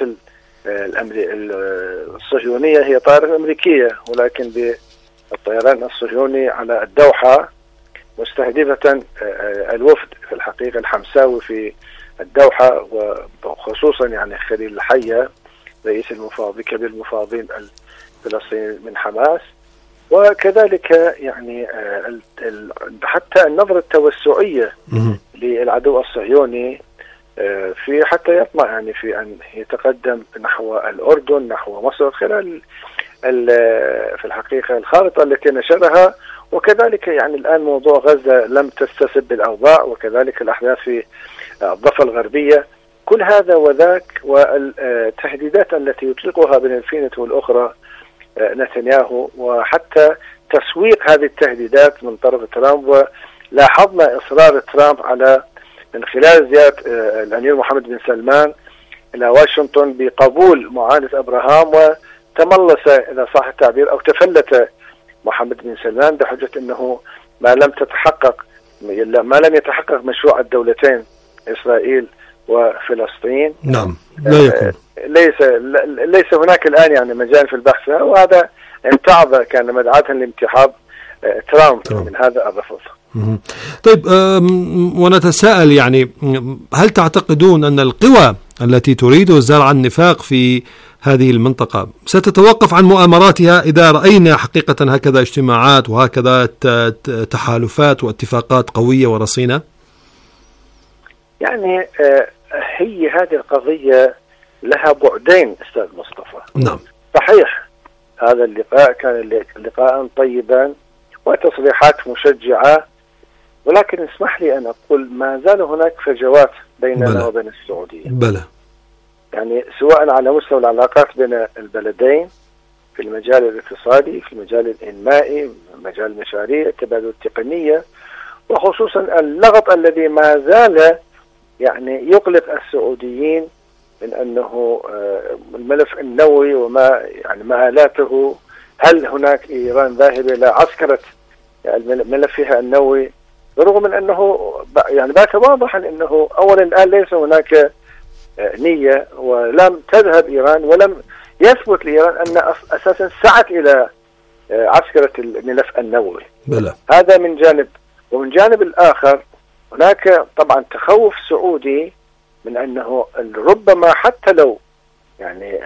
الصهيونية، هي طائرة أمريكية ولكن بالطيران الصهيوني على الدوحة مستهدفة الوفد في الحقيقة الحمساوي في الدوحة، وخصوصا يعني خليل الحية رئيس كبير المفاوضين الفلسطينيين من حماس. وكذلك يعني حتى النظرة التوسعية للعدو الصهيوني في حتى يطمع يعني في أن يتقدم نحو الأردن نحو مصر خلال في الحقيقة الخارطة التي نشرها. وكذلك يعني الآن موضوع غزة لم تستسب بالأوضاع، وكذلك الأحداث في الضفة الغربية، كل هذا وذاك والتهديدات التي يطلقها بين الفينة والأخرى نتنياهو، وحتى تسويق هذه التهديدات من طرف ترامب. ولاحظنا إصرار ترامب على من خلال زيارة الأمير محمد بن سلمان إلى واشنطن بقبول معاهدة أبراهام، وتملص إذا صح التعبير أو تفلت محمد بن سلمان بحجة أنه ما لم يتحقق مشروع الدولتين إسرائيل وفلسطين. نعم، لا يكون ليس هناك الآن يعني مجال في البحث، وهذا امتعض كان مدعاة لامتحاب ترامب من هذا الرفض. طيب، ونتساءل يعني هل تعتقدون أن القوى التي تريد زرع النفاق في هذه المنطقة ستتوقف عن مؤامراتها إذا رأينا حقيقة هكذا اجتماعات وهكذا تحالفات واتفاقات قوية ورصينة؟ يعني هي هذه القضية لها بعدين أستاذ مصطفى. نعم. صحيح هذا اللقاء كان لقاء طيبا وتصريحات مشجعة، ولكن اسمح لي أن أقول ما زال هناك فجوات بيننا وبين السعودية. بلى. يعني سواء على مستوى العلاقات بين البلدين في المجال الاقتصادي، في المجال الإنمائي، مجال المشاريع، التبادل التقنية، وخصوصا اللغط الذي ما زال يعني يقلق السعوديين من أنه الملف النووي وما يعني مآلاته. هل هناك إيران ذاهبة إلى عسكرة ملفها النووي، برغم من أنه يعني بات واضحا أنه أولا الآن ليس هناك نية، ولم تذهب إيران ولم يثبت لإيران أن أساسا سعت إلى عسكرة الملف النووي. بلى. هذا من جانب، ومن جانب الآخر هناك طبعا تخوف سعودي من أنه ربما حتى لو يعني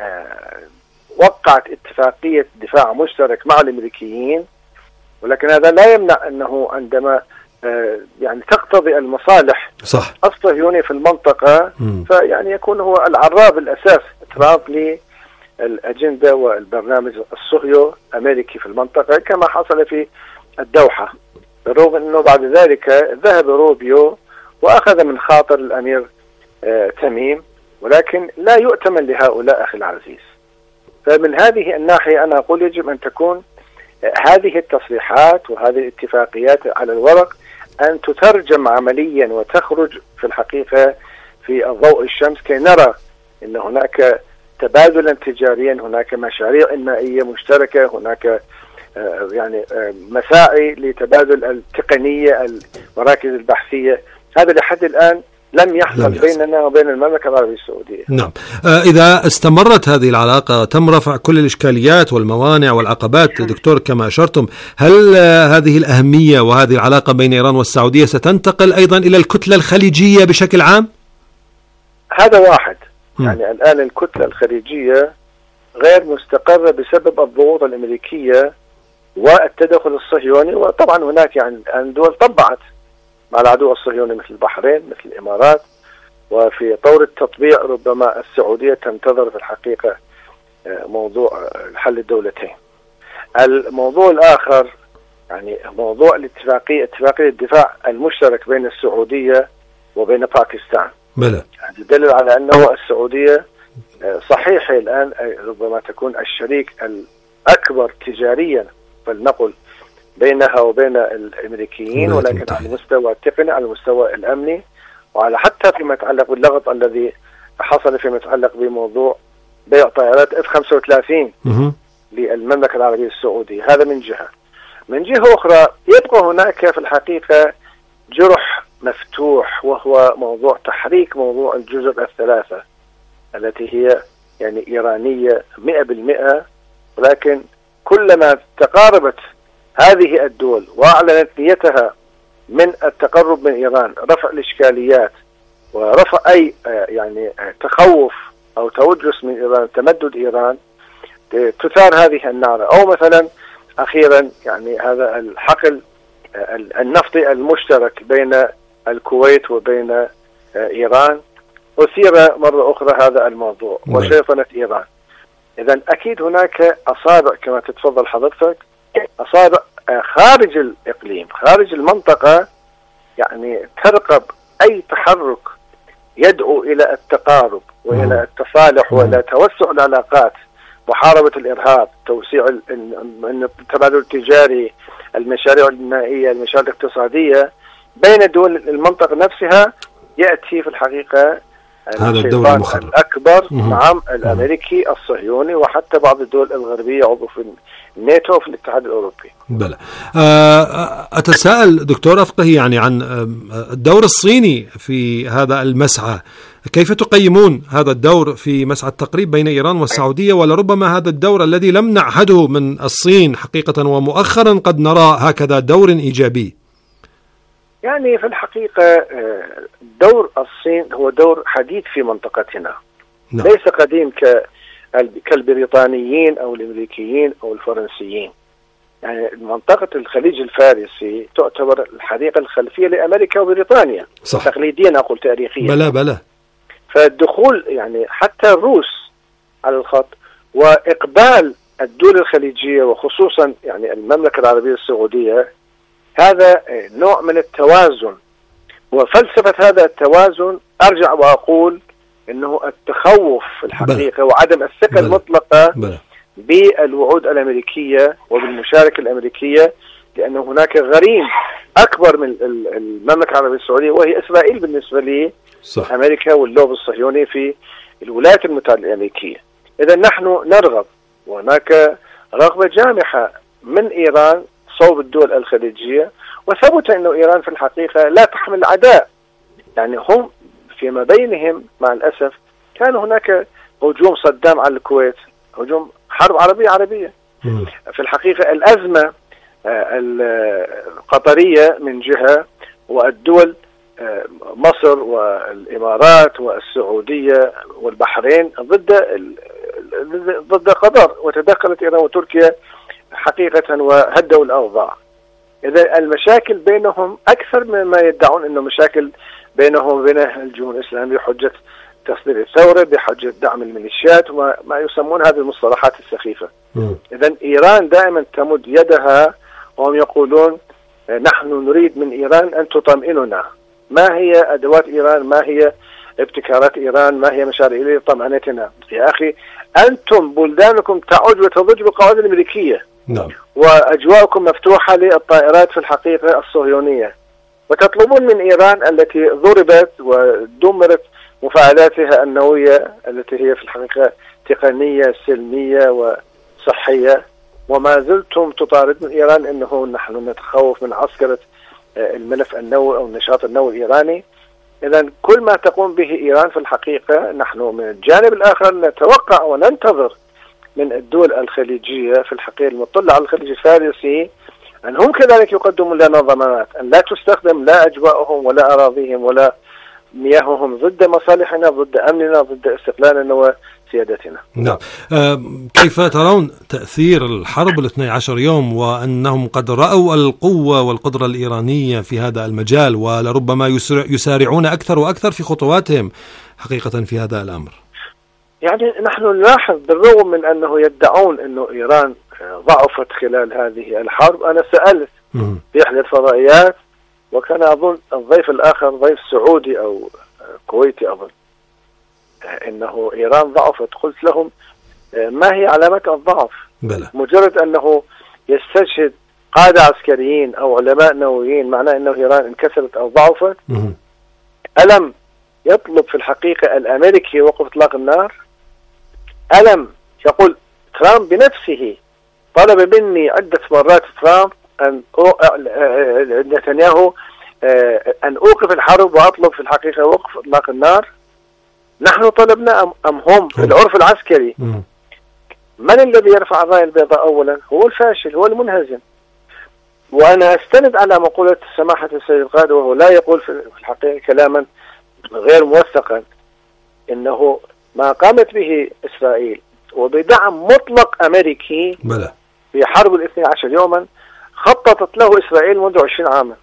وقعت اتفاقية دفاع مشترك مع الأمريكيين، ولكن هذا لا يمنع أنه عندما يعني تقتضي المصالح صح الصهيوني في المنطقة فيعني يكون هو العراب الأساس ترامب للأجندة والبرنامج الصهيو أمريكي في المنطقة، كما حصل في الدوحة، بالرغم أنه بعد ذلك ذهب روبيو وأخذ من خاطر الأمير تميم، ولكن لا يؤتمن لهؤلاء أخي العزيز. فمن هذه الناحية أنا أقول يجب أن تكون هذه التصريحات وهذه الاتفاقيات على الورق أن تترجم عمليا وتخرج في الحقيقة في الضوء الشمس، كي نرى أن هناك تبادلا تجاريا، هناك مشاريع إنمائية مشتركة، هناك يعني مساعي لتبادل التقنية، المراكز البحثية. هذا لحد الآن لم يحصل بيننا وبين المملكة العربية السعودية. نعم. إذا استمرت هذه العلاقة تم رفع كل الإشكاليات والموانع والعقبات دكتور كما أشرتم، هل هذه الأهمية وهذه العلاقة بين إيران والسعودية ستنتقل أيضا إلى الكتلة الخليجية بشكل عام؟ هذا واحد. يعني الآن الكتلة الخليجية غير مستقرة بسبب الضغوط الأمريكية والتدخل الصهيوني، وطبعا هناك يعني دول طبعت مع العدو الصهيوني مثل البحرين مثل الإمارات، وفي طور التطبيع ربما السعودية تنتظر في الحقيقة موضوع حل الدولتين. الموضوع الآخر يعني موضوع اتفاقية الدفاع المشترك بين السعودية وبين باكستان. بلى. يعني يدل على أنه السعودية صحيح الآن ربما تكون الشريك الأكبر تجاريا فلنقل بينها وبين الأمريكيين، ولكن على المستوى التقني، على المستوى الأمني، وعلى حتى فيما يتعلق باللغط الذي حصل فيما يتعلق بموضوع بيع طائرات F-35 للمملكة العربية السعودية. هذا من جهة. من جهة أخرى يبقى هناك في الحقيقة جرح مفتوح، وهو موضوع تحريك موضوع الجزر الثلاثة التي هي يعني إيرانية 100%، ولكن كلما تقاربت هذه الدول وأعلنت نيتها من التقرب من إيران، رفع الإشكاليات ورفع أي يعني تخوف أو توجس من إيران، تمدد إيران، تثار هذه النعرة. أو مثلا أخيرا يعني هذا الحقل النفطي المشترك بين الكويت وبين إيران، أثير مرة أخرى هذا الموضوع وشيطنة إيران. إذن أكيد هناك أصابع كما تتفضل حضرتك، أصابع خارج الإقليم خارج المنطقة، يعني ترقب أي تحرك يدعو إلى التقارب وإلى التصالح وإلى توسع العلاقات، محاربة الإرهاب، توسيع التبادل التجاري، المشاريع المائية، المشاريع الاقتصادية بين دول المنطقة نفسها. يأتي في الحقيقة هذا الدور المخرب الأكبر نعم الأمريكي الصهيوني، وحتى بعض الدول الغربية عضو في الناتو وفي الاتحاد الأوروبي. بلى. أتساءل دكتور أفقهي يعني عن الدور الصيني في هذا المسعى، كيف تقيمون هذا الدور في مسعى التقريب بين إيران والسعودية، ولربما هذا الدور الذي لم نعهده من الصين حقيقة، ومؤخرا قد نرى هكذا دور إيجابي؟ يعني في الحقيقة دور الصين هو دور حديث في منطقتنا، ليس قديم كالبريطانيين أو الأمريكيين أو الفرنسيين. يعني منطقة الخليج الفارسي تعتبر الحديقة الخلفية لأمريكا وبريطانيا، صح. تقليديا أقول تاريخيا. بلى. فالدخول يعني حتى الروس على الخط، وإقبال الدول الخليجية وخصوصا يعني المملكة العربية السعودية، هذا نوع من التوازن. وفلسفة هذا التوازن أرجع وأقول إنه التخوف في الحقيقة وعدم الثقة المطلقة بالوعود الأمريكية وبالمشاركة الأمريكية، لأن هناك غريم أكبر من المملكة العربية السعودية وهي إسرائيل بالنسبة لي، صح. أمريكا واللوب الصهيوني في الولايات المتحدة الأمريكية. إذا نحن نرغب، وهناك رغبة جامحة من إيران صوب الدول الخليجية، وثبت أن إيران في الحقيقة لا تحمل عداء. يعني هم فيما بينهم مع الأسف كان هناك هجوم صدام على الكويت، هجوم حرب عربية. في الحقيقة الأزمة القطرية من جهة، والدول مصر والإمارات والسعودية والبحرين ضد قطر، وتدخلت إيران وتركيا حقيقة وهدوا الأوضاع. إذا المشاكل بينهم أكثر مما يدعون أنه مشاكل بينهم وبين الجمهورية الإسلامية بحجة تصدير الثورة، بحجة دعم الميليشيات، وما يسمون هذه المصطلحات السخيفة. إذا إيران دائما تمد يدها، وهم يقولون نحن نريد من إيران أن تطمئننا. ما هي أدوات إيران؟ ما هي ابتكارات إيران؟ ما هي مشاريع طمأنتنا؟ يا أخي أنتم بلدانكم تعود وتضج بالقواعد الأمريكية، نعم. وأجواءكم مفتوحة للطائرات في الحقيقة الصهيونية، وتطلبون من إيران التي ضربت ودمرت مفاعلاتها النووية التي هي في الحقيقة تقنية سلمية وصحية، وما زلتم تطاردون إيران أنه نحن نتخوف من عسكرة الملف النووي أو النشاط النووي الإيراني. إذن كل ما تقوم به إيران في الحقيقة نحن من الجانب الآخر نتوقع وننتظر من الدول الخليجية في الحقيقة المطلة على الخليج الفارسي أن هم كذلك يقدموا لنا ضمانات أن لا تستخدم لا أجواءهم ولا أراضيهم ولا مياههم ضد مصالحنا، ضد أمننا، ضد استقلالنا وسيادتنا. نعم. كيف ترون تأثير الحرب 12 يوم، وأنهم قد رأوا القوة والقدرة الإيرانية في هذا المجال، ولربما يسارعون أكثر وأكثر في خطواتهم حقيقة في هذا الأمر؟ يعني نحن نلاحظ بالرغم من أنه يدعون أنه إيران ضعفت خلال هذه الحرب. أنا سألت في إحدى الفضائيات، وكان أظن الضيف الآخر ضيف سعودي أو كويتي أظن، إنه إيران ضعفت. قلت لهم ما هي علامات الضعف؟ بلى. مجرد أنه يستشهد قادة عسكريين أو علماء نوويين معناه أنه إيران انكسرت أو ضعفت؟ ألم يطلب في الحقيقة الأمريكي وقف إطلاق النار؟ ألم يقول ترامب بنفسه طلب مني عدة مرات ترامب نتنياهو أن أوقف الحرب وأطلب في الحقيقة وقف إطلاق النار؟ نحن طلبنا أم هم؟ في العرف العسكري من الذي يرفع الراية البيضاء أولا؟ هو الفاشل، هو المنهزم. وأنا أستند على مقولة سماحة السيد القائد، وهو لا يقول في الحقيقة كلاما غير موثقا، إنه ما قامت به إسرائيل وبدعم مطلق أمريكي في حرب 12 يوما خططت له إسرائيل منذ 20 عاما.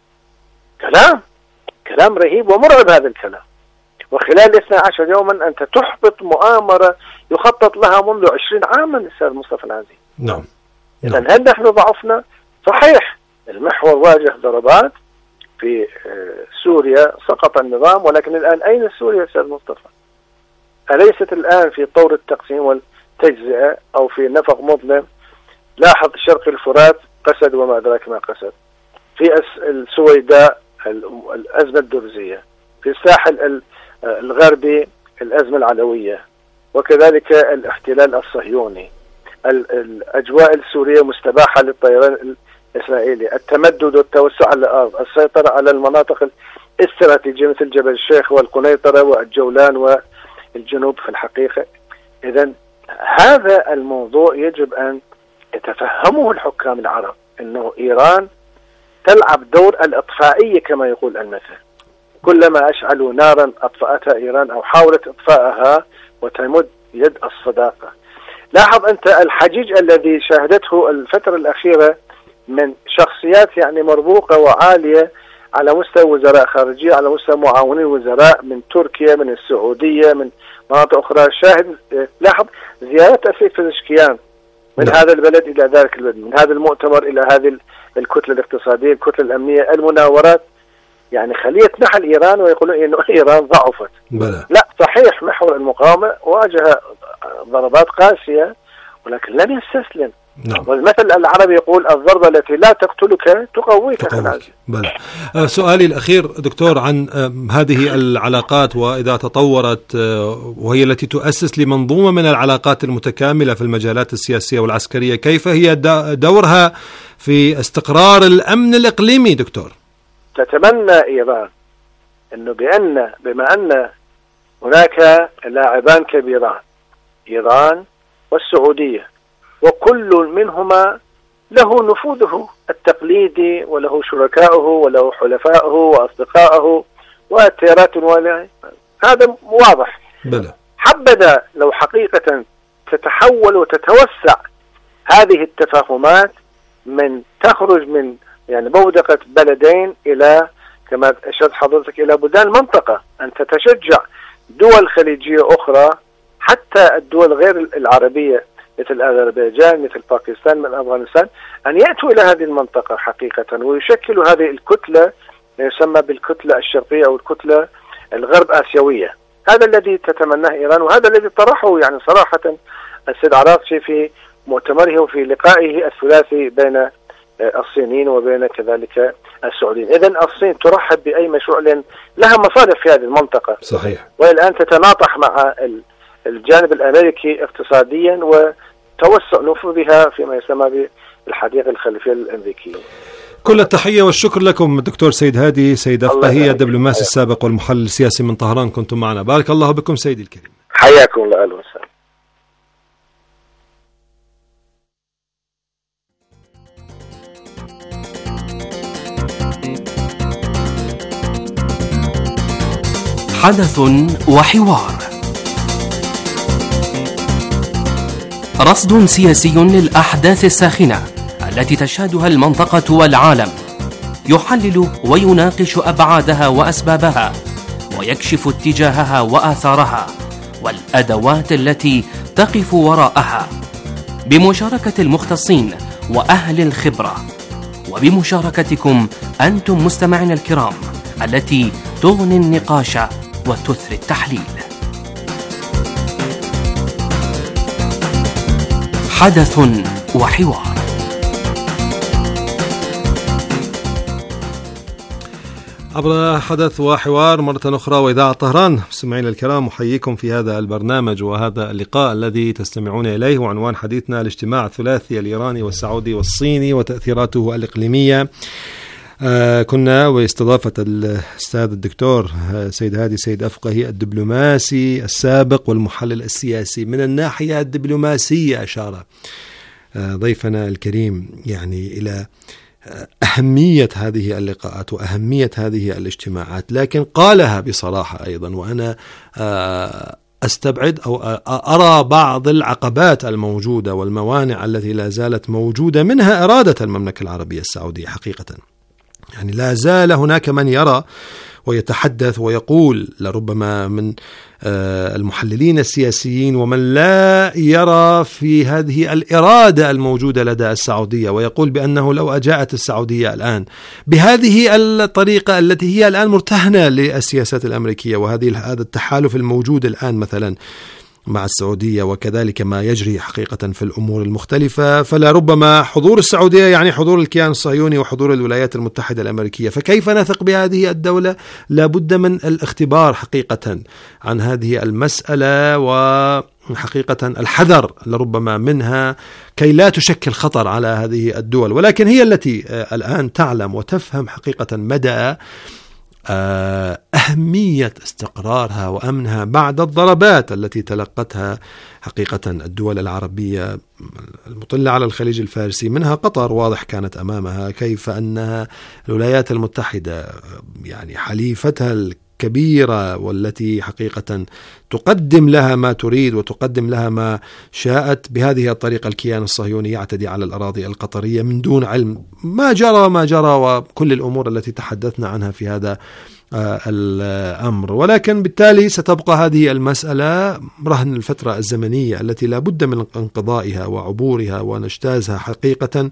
كلام رهيب ومرعب هذا الكلام. وخلال 12 يوما أنت تحبط مؤامرة يخطط لها منذ 20 عاما أستاذ مصطفى العزيز. نعم. إذن هل نحن ضعفنا؟ صحيح المحور واجه ضربات في سوريا، سقط النظام، ولكن الآن أين سوريا أستاذ مصطفى؟ أليست الآن في طور التقسيم والتجزئة أو في نفق مظلم؟ لاحظ شرق الفرات قسد وما أدراك ما قسد، في السويداء الأزمة الدرزية، في الساحل الغربي الأزمة العلوية، وكذلك الاحتلال الصهيوني، الأجواء السورية مستباحة للطيران الإسرائيلي، التمدد والتوسع على الأرض، السيطرة على المناطق الاستراتيجية مثل جبل الشيخ والقنيطرة والجولان والجنوب في الحقيقة. إذن هذا الموضوع يجب أن يتفهمه الحكام العرب، أنه إيران تلعب دور الإطفائية كما يقول المثل، كلما أشعلوا نارا أطفأتها إيران أو حاولت إطفائها وتمد يد الصداقة. لاحظ أنت الحجيج الذي شاهدته الفترة الأخيرة من شخصيات يعني مرموقة وعالية على مستوى وزراء خارجية، على مستوى معاونين وزراء من تركيا، من السعودية، من مناطق أخرى. شاهد لاحظ زيارة أفيك فيزشكيان من هذا البلد إلى ذلك البلد، من هذا المؤتمر إلى هذه الكتلة الاقتصادية، الكتلة الأمنية، المناورات، يعني خلية نحل إيران ويقولون إنه إيران ضعفت. لا صحيح محور المقاومة واجه ضربات قاسية ولكن لم يستسلم. والمثل العربي يقول الضربة التي لا تقتلك تقويك. سؤالي الأخير دكتور عن هذه العلاقات، وإذا تطورت وهي التي تؤسس لمنظومة من العلاقات المتكاملة في المجالات السياسية والعسكرية، كيف هي دورها في استقرار الأمن الإقليمي دكتور؟ تتمنى إيران أنه بما أن هناك لاعبان كبيران، إيران والسعودية، وكل منهما له نفوذه التقليدي وله شركائه وله حلفائه وأصدقائه والتيارات هذا واضح. حبذا لو حقيقة تتحول وتتوسع هذه التفاهمات، من تخرج من يعني بودقة بلدين إلى كما أشرت حضرتك إلى بلدان المنطقة، أن تتشجع دول خليجية أخرى، حتى الدول غير العربية مثل أذربيجان، مثل باكستان، مثل أفغانستان، أن يأتوا إلى هذه المنطقة حقيقة ويشكلوا هذه الكتلة يسمى بالكتلة الشرقية أو الكتلة الغرب آسيوية. هذا الذي تتمناه إيران، وهذا الذي طرحه يعني صراحة السيد عراقشي في مؤتمره وفي لقائه الثلاثي بين الصينيين وبين كذلك السعوديين. إذن الصين ترحب بأي مشروع لأن لها مصالح في هذه المنطقة. صحيح. والآن تتناطح مع الجانب الأمريكي اقتصاديا وتوسع نفوذها فيما يسمى بالحديقة الخلفية الأمريكية. كل التحية والشكر لكم دكتور سيد هادي سيد أفقهي، الدبلوماسي السابق والمحلل السياسي من طهران، كنتم معنا. بارك الله بكم سيدي الكريم. حياكم الله. أهلا وسهلا. حدث وحوار، رصد سياسي للأحداث الساخنة التي تشهدها المنطقة والعالم، يحلل ويناقش أبعادها وأسبابها، ويكشف اتجاهها وآثارها والأدوات التي تقف وراءها، بمشاركة المختصين وأهل الخبرة، وبمشاركتكم أنتم مستمعين الكرام التي تغني النقاش وتثري التحليل. حدث وحوار. عبر حدث وحوار مرة أخرى وإذاعة طهران. مستمعينا الكرام، أحييكم في هذا البرنامج وهذا اللقاء الذي تستمعون إليه، وعنوان حديثنا الاجتماع الثلاثي الإيراني والسعودي والصيني وتأثيراته الإقليمية. كنا واستضافة الأستاذ الدكتور سيد هادي سيد أفقهي، الدبلوماسي السابق والمحلل السياسي من الناحية الدبلوماسية. أشار ضيفنا الكريم يعني إلى أهمية هذه اللقاءات وأهمية هذه الاجتماعات، لكن قالها بصراحة أيضا، وأنا أستبعد أو أرى بعض العقبات الموجودة والموانع التي لا زالت موجودة، منها إرادة المملكة العربية السعودية حقيقة. يعني لا زال هناك من يرى ويتحدث ويقول، لربما من المحللين السياسيين، ومن لا يرى في هذه الإرادة الموجودة لدى السعودية، ويقول بأنه لو أجاءت السعودية الآن بهذه الطريقة التي هي الآن مرتهنة للسياسات الأمريكية، وهذا التحالف الموجود الآن مثلا مع السعودية، وكذلك ما يجري حقيقة في الأمور المختلفة، فلا ربما حضور السعودية يعني حضور الكيان الصهيوني وحضور الولايات المتحدة الأمريكية. فكيف نثق بهذه الدولة؟ لابد من الاختبار حقيقة عن هذه المسألة، وحقيقة الحذر لربما منها كي لا تشكل خطر على هذه الدول، ولكن هي التي الآن تعلم وتفهم حقيقة مدى أهمية استقرارها وأمنها بعد الضربات التي تلقتها حقيقة الدول العربية المطلة على الخليج الفارسي، منها قطر واضح كانت أمامها، كيف أنها الولايات المتحدة يعني حليفتها الكبيرة والتي حقيقة تقدم لها ما تريد وتقدم لها ما شاءت، بهذه الطريقة الكيان الصهيوني يعتدي على الأراضي القطرية من دون علم ما جرى وكل الأمور التي تحدثنا عنها في هذا الأمر. ولكن بالتالي ستبقى هذه المسألة رهن الفترة الزمنية التي لا بد من انقضائها وعبورها ونجتازها حقيقة.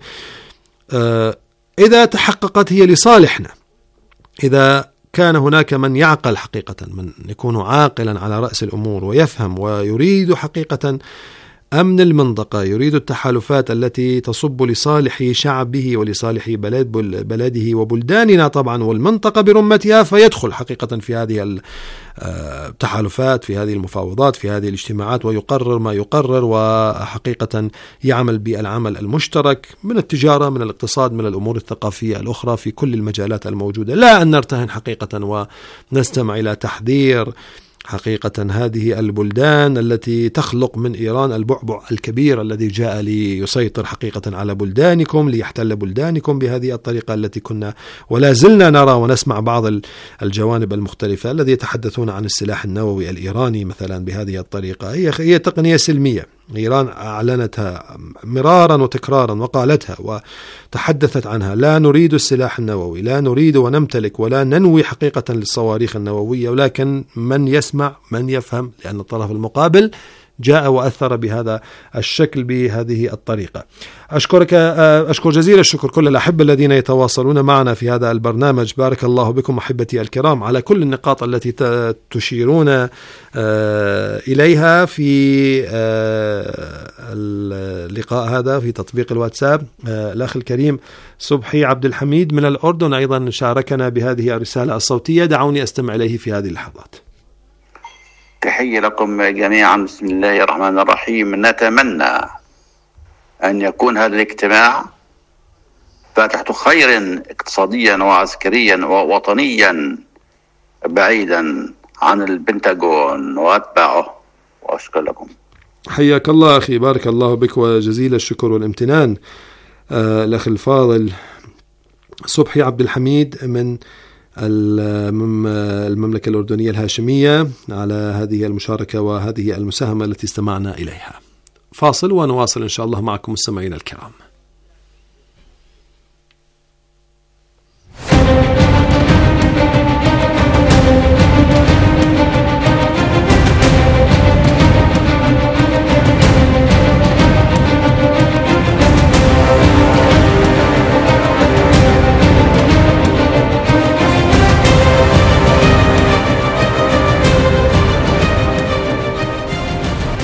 إذا تحققت هي لصالحنا، إذا كان هناك من يعقل حقيقة، من يكون عاقلا على رأس الأمور ويفهم ويريد حقيقة أمن المنطقة، يريد التحالفات التي تصب لصالح شعبه ولصالح بلده وبلداننا طبعا والمنطقة برمتها، فيدخل حقيقة في هذه التحالفات، في هذه المفاوضات، في هذه الاجتماعات، ويقرر ما يقرر، وحقيقة يعمل بالعمل المشترك من التجارة، من الاقتصاد، من الأمور الثقافية الأخرى، في كل المجالات الموجودة. لا أن نرتهن حقيقة ونستمع إلى تحذير حقيقة هذه البلدان التي تخلق من إيران البعبع الكبير الذي جاء ليسيطر حقيقة على بلدانكم، ليحتل بلدانكم بهذه الطريقة التي كنا ولا زلنا نرى ونسمع بعض الجوانب المختلفة الذي يتحدثون عن السلاح النووي الإيراني مثلا بهذه الطريقة. هي تقنية سلمية، إيران أعلنتها مرارا وتكرارا وقالتها وتحدثت عنها، لا نريد السلاح النووي، لا نريد ونمتلك ولا ننوي حقيقة للصواريخ النووية، ولكن من يسمع من يفهم، لأن الطرف المقابل جاء وأثر بهذا الشكل بهذه الطريقة. أشكر جزيل الشكر كل الأحبة الذين يتواصلون معنا في هذا البرنامج. بارك الله بكم أحبتي الكرام على كل النقاط التي تشيرون إليها في اللقاء هذا في تطبيق الواتساب. الأخ الكريم صبحي عبد الحميد من الأردن أيضا شاركنا بهذه الرسالة الصوتية، دعوني أستمع إليه في هذه اللحظات. تحية لكم جميعا. بسم الله الرحمن الرحيم. نتمنى أن يكون هذا الاجتماع فاتحة خير اقتصاديا وعسكريا ووطنيا بعيدا عن البنتاغون وأتباعه، وأشكر لكم. حياك الله أخي، بارك الله بك وجزيل الشكر والامتنان. الأخ الفاضل صبحي عبد الحميد من المملكة الأردنية الهاشمية على هذه المشاركة وهذه المساهمة التي استمعنا إليها. فاصل ونواصل إن شاء الله معكم مستمعين الكرام.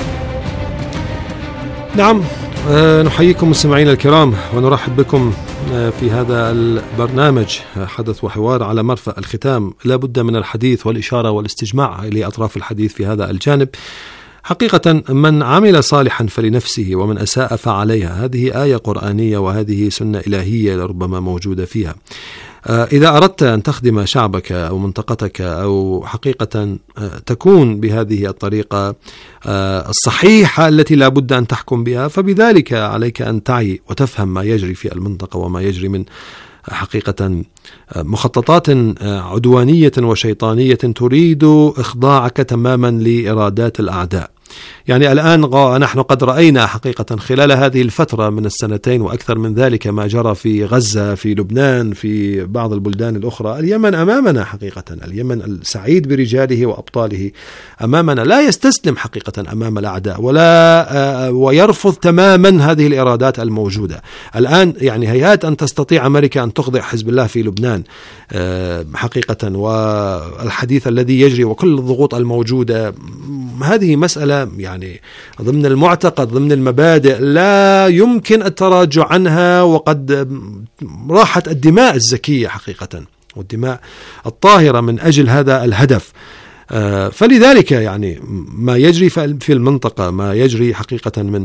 نعم، نحييكم مستمعينا الكرام ونرحب بكم في هذا البرنامج حدث وحوار على مرفأ الختام لا بد من الحديث والإشارة والاستجماع لأطراف الحديث في هذا الجانب. حقيقة من عمل صالحا فلنفسه ومن أساء فعليها، هذه آية قرآنية وهذه سنة إلهية لربما موجودة فيها. إذا أردت أن تخدم شعبك أو منطقتك أو حقيقة تكون بهذه الطريقة الصحيحة التي لا بد أن تحكم بها، فبذلك عليك أن تعي وتفهم ما يجري في المنطقة وما يجري من حقيقة مخططات عدوانية وشيطانية تريد إخضاعك تماما لإرادات الأعداء. يعني الآن نحن قد رأينا حقيقة خلال هذه الفترة من السنتين وأكثر من ذلك ما جرى في غزة، في لبنان، في بعض البلدان الأخرى. اليمن أمامنا حقيقة، اليمن السعيد برجاله وأبطاله أمامنا، لا يستسلم حقيقة أمام الأعداء ويرفض تماما هذه الإرادات الموجودة. الآن يعني هيهات أن تستطيع أمريكا أن تخضع حزب الله في لبنان حقيقة، والحديث الذي يجري وكل الضغوط الموجودة، هذه مسألة يعني ضمن المعتقد ضمن المبادئ لا يمكن التراجع عنها، وقد راحت الدماء الزكية حقيقة والدماء الطاهرة من أجل هذا الهدف. فلذلك يعني ما يجري في المنطقة، ما يجري حقيقة من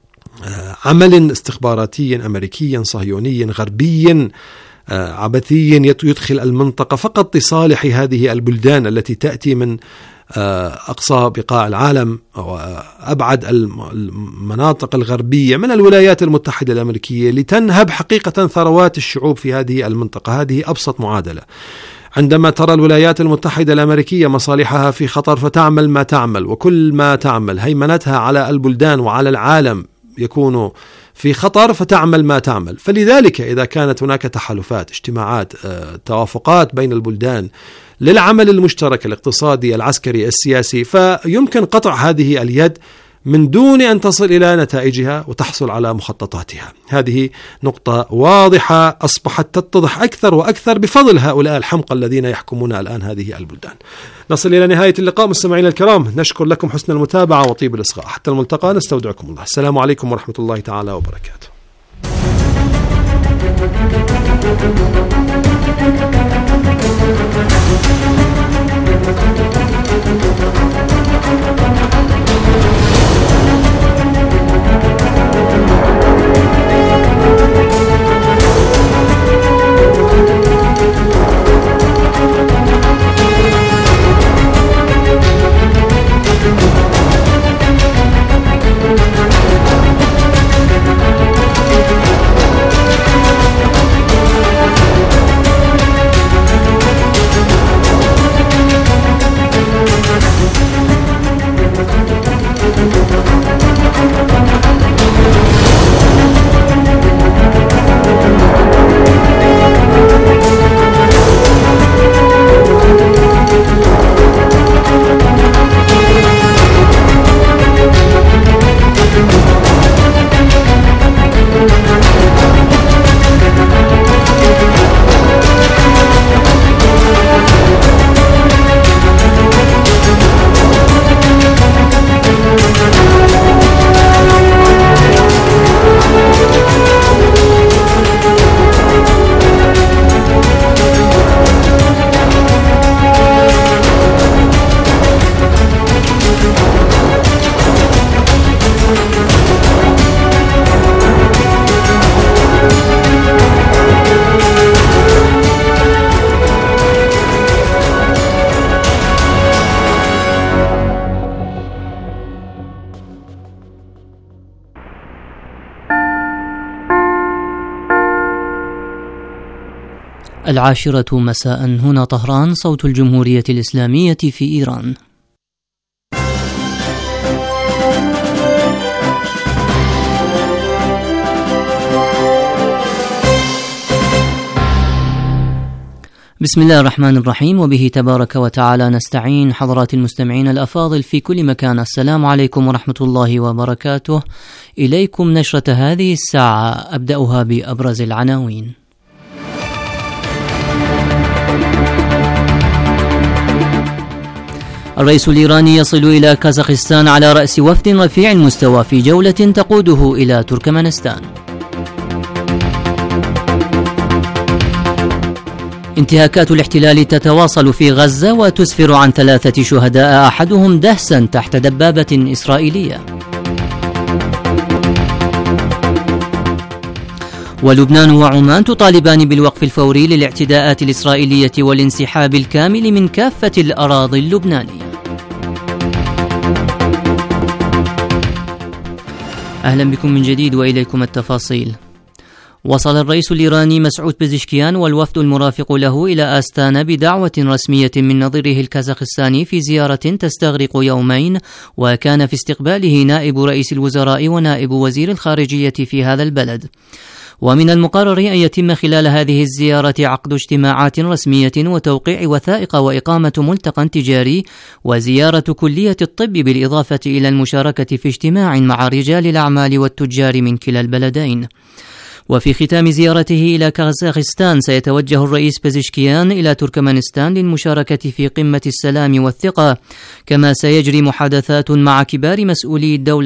عمل استخباراتي أمريكي صهيوني غربي عبثي يدخل المنطقة فقط لصالح هذه البلدان التي تأتي من أقصى بقاع العالم وأبعد المناطق الغربية من الولايات المتحدة الأمريكية لتنهب حقيقة ثروات الشعوب في هذه المنطقة. هذه أبسط معادلة. عندما ترى الولايات المتحدة الأمريكية مصالحها في خطر فتعمل ما تعمل، وكل ما تعمل هيمنتها على البلدان وعلى العالم يكون في خطر فتعمل ما تعمل. فلذلك إذا كانت هناك تحالفات، اجتماعات، توافقات بين البلدان للعمل المشترك الاقتصادي العسكري السياسي، فيمكن قطع هذه اليد من دون أن تصل إلى نتائجها وتحصل على مخططاتها. هذه نقطة واضحة أصبحت تتضح أكثر وأكثر بفضل هؤلاء الحمقى الذين يحكمون الآن هذه البلدان. نصل إلى نهاية اللقاء مستمعينا الكرام، نشكر لكم حسن المتابعة وطيب الإصغاء. حتى الملتقى، نستودعكم الله. السلام عليكم ورحمة الله تعالى وبركاته. العاشرة مساء هنا طهران، صوت الجمهورية الإسلامية في إيران. بسم الله الرحمن الرحيم، وبه تبارك وتعالى نستعين. حضرات المستمعين الأفاضل في كل مكان، السلام عليكم ورحمة الله وبركاته. إليكم نشرة هذه الساعة، أبدأها بأبرز العناوين. الرئيس الإيراني يصل إلى كازاخستان على رأس وفد رفيع المستوى في جولة تقوده إلى تركمانستان. انتهاكات الاحتلال تتواصل في غزة وتسفر عن 3 شهداء أحدهم دهسا تحت دبابة إسرائيلية. ولبنان وعمان تطالبان بالوقف الفوري للاعتداءات الإسرائيلية والانسحاب الكامل من كافة الأراضي اللبنانية. أهلا بكم من جديد وإليكم التفاصيل. وصل الرئيس الإيراني مسعود بزشكيان والوفد المرافق له إلى آستانا بدعوة رسمية من نظيره الكازاخستاني في زيارة تستغرق يومين، وكان في استقباله نائب رئيس الوزراء ونائب وزير الخارجية في هذا البلد. ومن المقرر أن يتم خلال هذه الزيارة عقد اجتماعات رسمية وتوقيع وثائق وإقامة ملتقى تجاري وزيارة كلية الطب، بالإضافة إلى المشاركة في اجتماع مع رجال الأعمال والتجار من كلا البلدين. وفي ختام زيارته إلى كازاخستان سيتوجه الرئيس بزشكيان إلى تركمانستان للمشاركة في قمة السلام والثقة، كما سيجري محادثات مع كبار مسؤولي الدولة